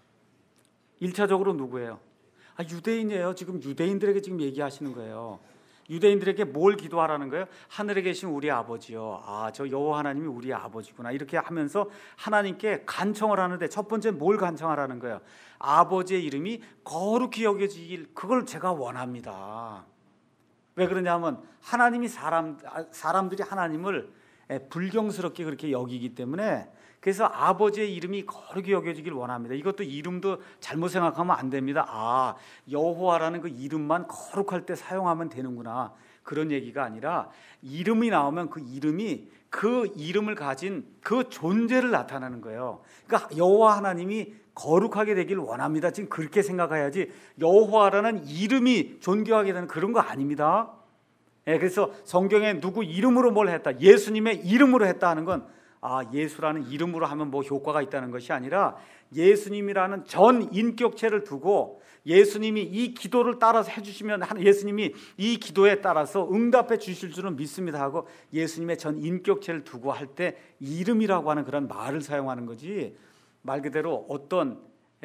1차적으로 누구예요? 유대인이에요. 지금 유대인들에게 지금 얘기하시는 거예요. 유대인들에게 뭘 기도하라는 거예요? 하늘에 계신 우리 아버지요. 저 여호와 하나님이 우리 아버지구나. 이렇게 하면서 하나님께 간청을 하는데, 첫 번째 뭘 간청하라는 거예요? 아버지의 이름이 거룩히 여겨지길, 그걸 제가 원합니다. 왜 그러냐면 하나님이 사람들이 하나님을 불경스럽게 그렇게 여기기 때문에, 그래서 아버지의 이름이 거룩히 여겨지길 원합니다. 이것도 이름도 잘못 생각하면 안 됩니다. 여호와라는 그 이름만 거룩할 때 사용하면 되는구나, 그런 얘기가 아니라, 이름이 나오면 그 이름이 그 이름을 가진 그 존재를 나타내는 거예요. 그러니까 여호와 하나님이 거룩하게 되길 원합니다. 지금 그렇게 생각해야지, 여호와라는 이름이 존귀하게 되는 그런 거 아닙니다. 그래서 성경에 누구 이름으로 뭘 했다, 예수님의 이름으로 했다 하는 건, 예수라는 이름으로 하면 뭐 효과가 있다는 것이 아니라, 예수님이라는 전 인격체를 두고 예수님이 이 기도를 따라서 해주시면 예수님이 이 기도에 따라서 응답해 주실 줄은 믿습니다 하고, 예수님의 전 인격체를 두고 할 때 이름이라고 하는 그런 말을 사용하는 거지, 말 그대로 어떤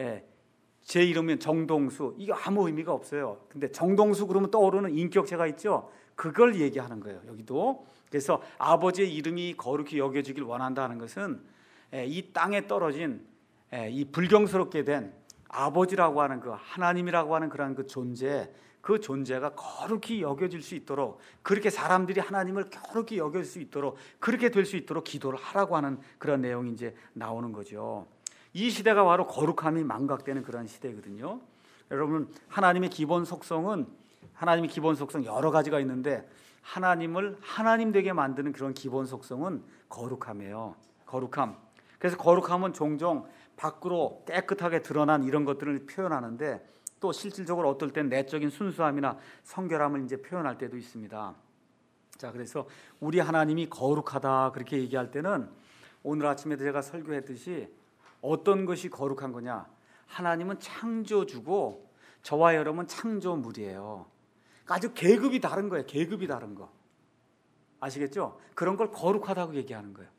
제 이름은 정동수, 이거 아무 의미가 없어요. 근데 정동수 그러면 떠오르는 인격체가 있죠. 그걸 얘기하는 거예요, 여기도. 그래서 아버지의 이름이 거룩히 여겨지길 원한다는 것은 이 땅에 떨어진 이 불경스럽게 된 아버지라고 하는 그 하나님이라고 하는 그런 그 존재, 그 존재가 거룩히 여겨질 수 있도록, 그렇게 사람들이 하나님을 거룩히 여길 수 있도록, 그렇게 될 수 있도록 기도를 하라고 하는 그런 내용이 이제 나오는 거죠. 이 시대가 바로 거룩함이 망각되는 그런 시대거든요. 여러분, 하나님의 기본 속성은, 하나님의 기본 속성 여러 가지가 있는데, 하나님을 하나님 되게 만드는 그런 기본 속성은 거룩함이에요. 거룩함. 그래서 거룩함은 종종 밖으로 깨끗하게 드러난 이런 것들을 표현하는데, 또 실질적으로 어떨 땐 내적인 순수함이나 성결함을 이제 표현할 때도 있습니다. 자, 그래서 우리 하나님이 거룩하다 그렇게 얘기할 때는, 오늘 아침에도 제가 설교했듯이 어떤 것이 거룩한 거냐? 하나님은 창조주고 저와 여러분은 창조물이에요. 아주 계급이 다른 거예요. 계급이 다른 거. 아시겠죠? 그런 걸 거룩하다고 얘기하는 거예요.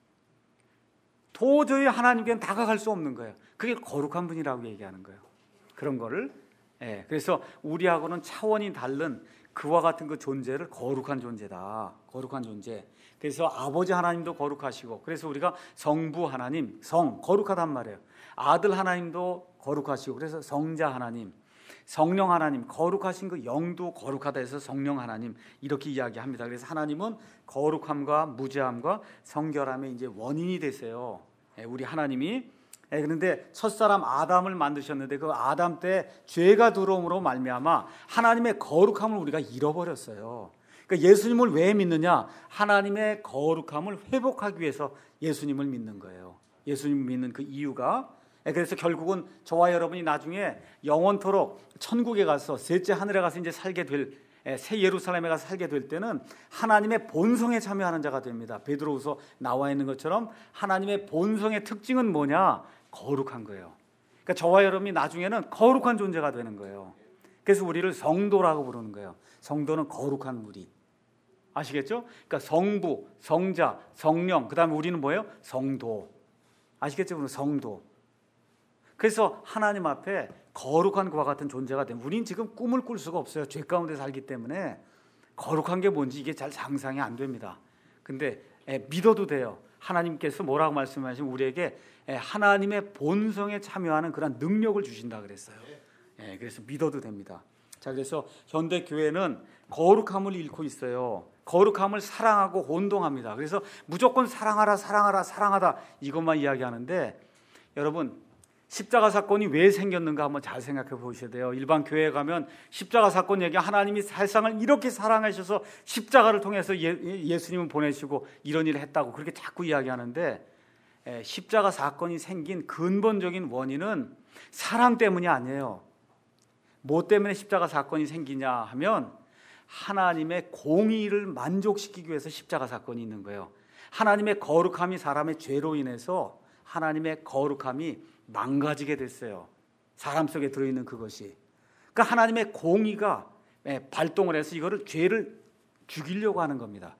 도저히 하나님께는 다가갈 수 없는 거예요. 그게 거룩한 분이라고 얘기하는 거예요. 그런 거를. 그래서 우리하고는 차원이 다른 그와 같은 그 존재를 거룩한 존재다. 거룩한 존재. 그래서 아버지 하나님도 거룩하시고, 그래서 우리가 성부 하나님, 거룩하단 말이에요. 아들 하나님도 거룩하시고, 그래서 성자 하나님, 성령 하나님, 거룩하신 그 영도 거룩하다 해서 성령 하나님, 이렇게 이야기합니다. 그래서 하나님은 거룩함과 무죄함과 성결함의 이제 원인이 되세요. 우리 하나님이. 그런데 첫사람 아담을 만드셨는데, 그 아담 때 죄가 들어옴으로 말미암아 하나님의 거룩함을 우리가 잃어버렸어요. 그러니까 예수님을 왜 믿느냐? 하나님의 거룩함을 회복하기 위해서 예수님을 믿는 거예요. 예수님을 믿는 그 이유가, 그래서 결국은 저와 여러분이 나중에 영원토록 천국에 가서 셋째 하늘에 가서 이제 살게 될, 새 예루살렘에 가서 살게 될 때는 하나님의 본성에 참여하는 자가 됩니다. 베드로후서 나와 있는 것처럼 하나님의 본성의 특징은 뭐냐? 거룩한 거예요. 그러니까 저와 여러분이 나중에는 거룩한 존재가 되는 거예요. 그래서 우리를 성도라고 부르는 거예요. 성도는 거룩한 무리. 아시겠죠? 그러니까 성부, 성자, 성령, 그 다음에 우리는 뭐예요? 성도. 아시겠죠? 그럼 성도. 그래서 하나님 앞에 거룩한 그와 같은 존재가 되면 우린 지금 꿈을 꿀 수가 없어요. 죄 가운데 살기 때문에 거룩한 게 뭔지 이게 잘 상상이 안 됩니다. 근데 믿어도 돼요. 하나님께서 뭐라고 말씀하시면 우리에게 하나님의 본성에 참여하는 그런 능력을 주신다 그랬어요. 그래서 믿어도 됩니다. 자, 그래서 현대 교회는 거룩함을 잃고 있어요. 거룩함을 사랑하고 혼동합니다. 그래서 무조건 사랑하라, 사랑하라, 사랑하다 이것만 이야기하는데, 여러분 십자가 사건이 왜 생겼는가 한번 잘 생각해 보셔야 돼요. 일반 교회에 가면 십자가 사건 얘기, 하나님이 세상을 이렇게 사랑하셔서 십자가를 통해서 예수님을 보내시고 이런 일을 했다고 그렇게 자꾸 이야기하는데, 십자가 사건이 생긴 근본적인 원인은 사랑 때문이 아니에요. 뭐 때문에 십자가 사건이 생기냐 하면 하나님의 공의를 만족시키기 위해서 십자가 사건이 있는 거예요. 하나님의 거룩함이 사람의 죄로 인해서 하나님의 거룩함이 망가지게 됐어요. 사람 속에 들어있는 그것이. 그러니까 하나님의 공의가 발동을 해서 이거를 죄를 죽이려고 하는 겁니다.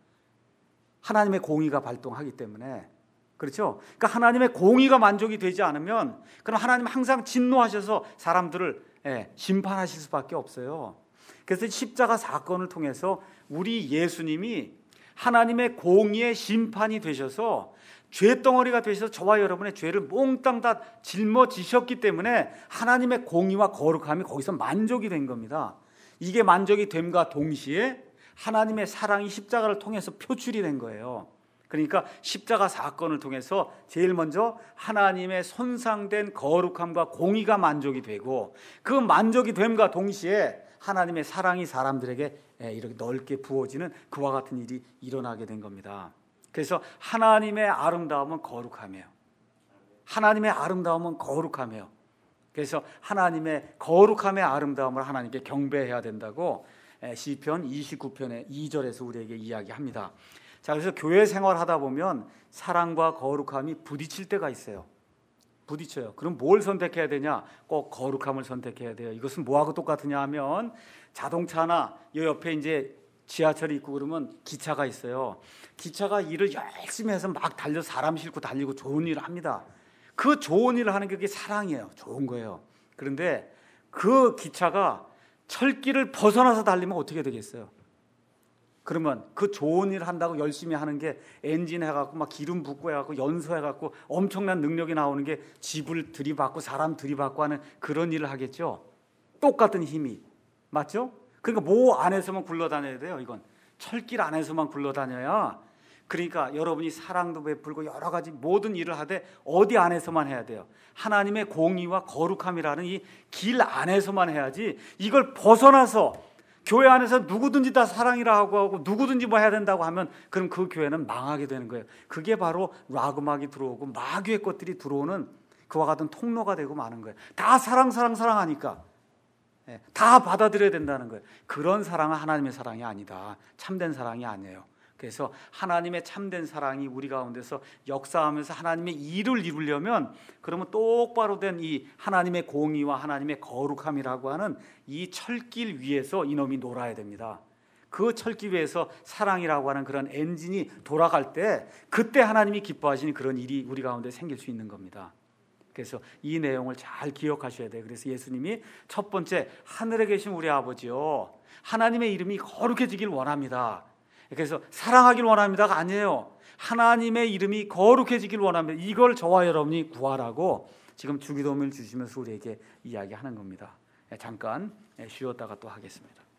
하나님의 공의가 발동하기 때문에. 그렇죠? 그러니까 하나님의 공의가 만족이 되지 않으면 그럼 하나님 항상 진노하셔서 사람들을 심판하실 수밖에 없어요. 그래서 십자가 사건을 통해서 우리 예수님이 하나님의 공의의 심판이 되셔서 죄덩어리가 되셔서 저와 여러분의 죄를 몽땅 다 짊어지셨기 때문에 하나님의 공의와 거룩함이 거기서 만족이 된 겁니다. 이게 만족이 됨과 동시에 하나님의 사랑이 십자가를 통해서 표출이 된 거예요. 그러니까 십자가 사건을 통해서 제일 먼저 하나님의 손상된 거룩함과 공의가 만족이 되고, 그 만족이 됨과 동시에 하나님의 사랑이 사람들에게 이렇게 넓게 부어지는 그와 같은 일이 일어나게 된 겁니다. 그래서 하나님의 아름다움은 거룩함이에요. 하나님의 아름다움은 거룩함이에요. 그래서 하나님의 거룩함의 아름다움을 하나님께 경배해야 된다고 시편 29편의 2절에서 우리에게 이야기합니다. 자, 그래서 교회 생활하다 보면 사랑과 거룩함이 부딪힐 때가 있어요. 부딪혀요. 그럼 뭘 선택해야 되냐? 꼭 거룩함을 선택해야 돼요. 이것은 뭐하고 똑같으냐 하면, 자동차나 이 옆에 이제 지하철이 있고 그러면 기차가 있어요. 기차가 일을 열심히 해서 막 달려 사람 싣고 달리고 좋은 일을 합니다. 그 좋은 일을 하는 게 그게 사랑이에요. 좋은 거예요. 그런데 그 기차가 철길을 벗어나서 달리면 어떻게 되겠어요? 그러면 그 좋은 일을 한다고 열심히 하는 게 엔진 해갖고 막 기름 붓고 해갖고 연소해갖고 엄청난 능력이 나오는 게 집을 들이받고 사람 들이받고 하는 그런 일을 하겠죠. 똑같은 힘이. 맞죠? 그러니까 뭐 안에서만 굴러다녀야 돼요. 이건 철길 안에서만 굴러다녀야. 그러니까 여러분이 사랑도 베풀고 여러 가지 모든 일을 하되 어디 안에서만 해야 돼요? 하나님의 공의와 거룩함이라는 이 길 안에서만 해야지, 이걸 벗어나서 교회 안에서 누구든지 다 사랑이라 하고 누구든지 뭐 해야 된다고 하면 그럼 그 교회는 망하게 되는 거예요. 그게 바로 락 음악이 들어오고 마귀의 것들이 들어오는 그와 같은 통로가 되고 마는 거예요. 다 사랑하니까 다 받아들여야 된다는 거예요. 그런 사랑은 하나님의 사랑이 아니다. 참된 사랑이 아니에요. 그래서 하나님의 참된 사랑이 우리 가운데서 역사하면서 하나님의 일을 이루려면, 그러면 똑바로 된 이 하나님의 공의와 하나님의 거룩함이라고 하는 이 철길 위에서 이놈이 놀아야 됩니다. 그 철길 위에서 사랑이라고 하는 그런 엔진이 돌아갈 때, 그때 하나님이 기뻐하시는 그런 일이 우리 가운데 생길 수 있는 겁니다. 그래서 이 내용을 잘 기억하셔야 돼요. 그래서 예수님이 첫 번째, 하늘에 계신 우리 아버지요, 하나님의 이름이 거룩해지길 원합니다. 그래서 사랑하길 원합니다가 아니에요. 하나님의 이름이 거룩해지길 원합니다. 이걸 저와 여러분이 구하라고 지금 주기도문을 주시면서 우리에게 이야기하는 겁니다. 잠깐 쉬었다가 또 하겠습니다.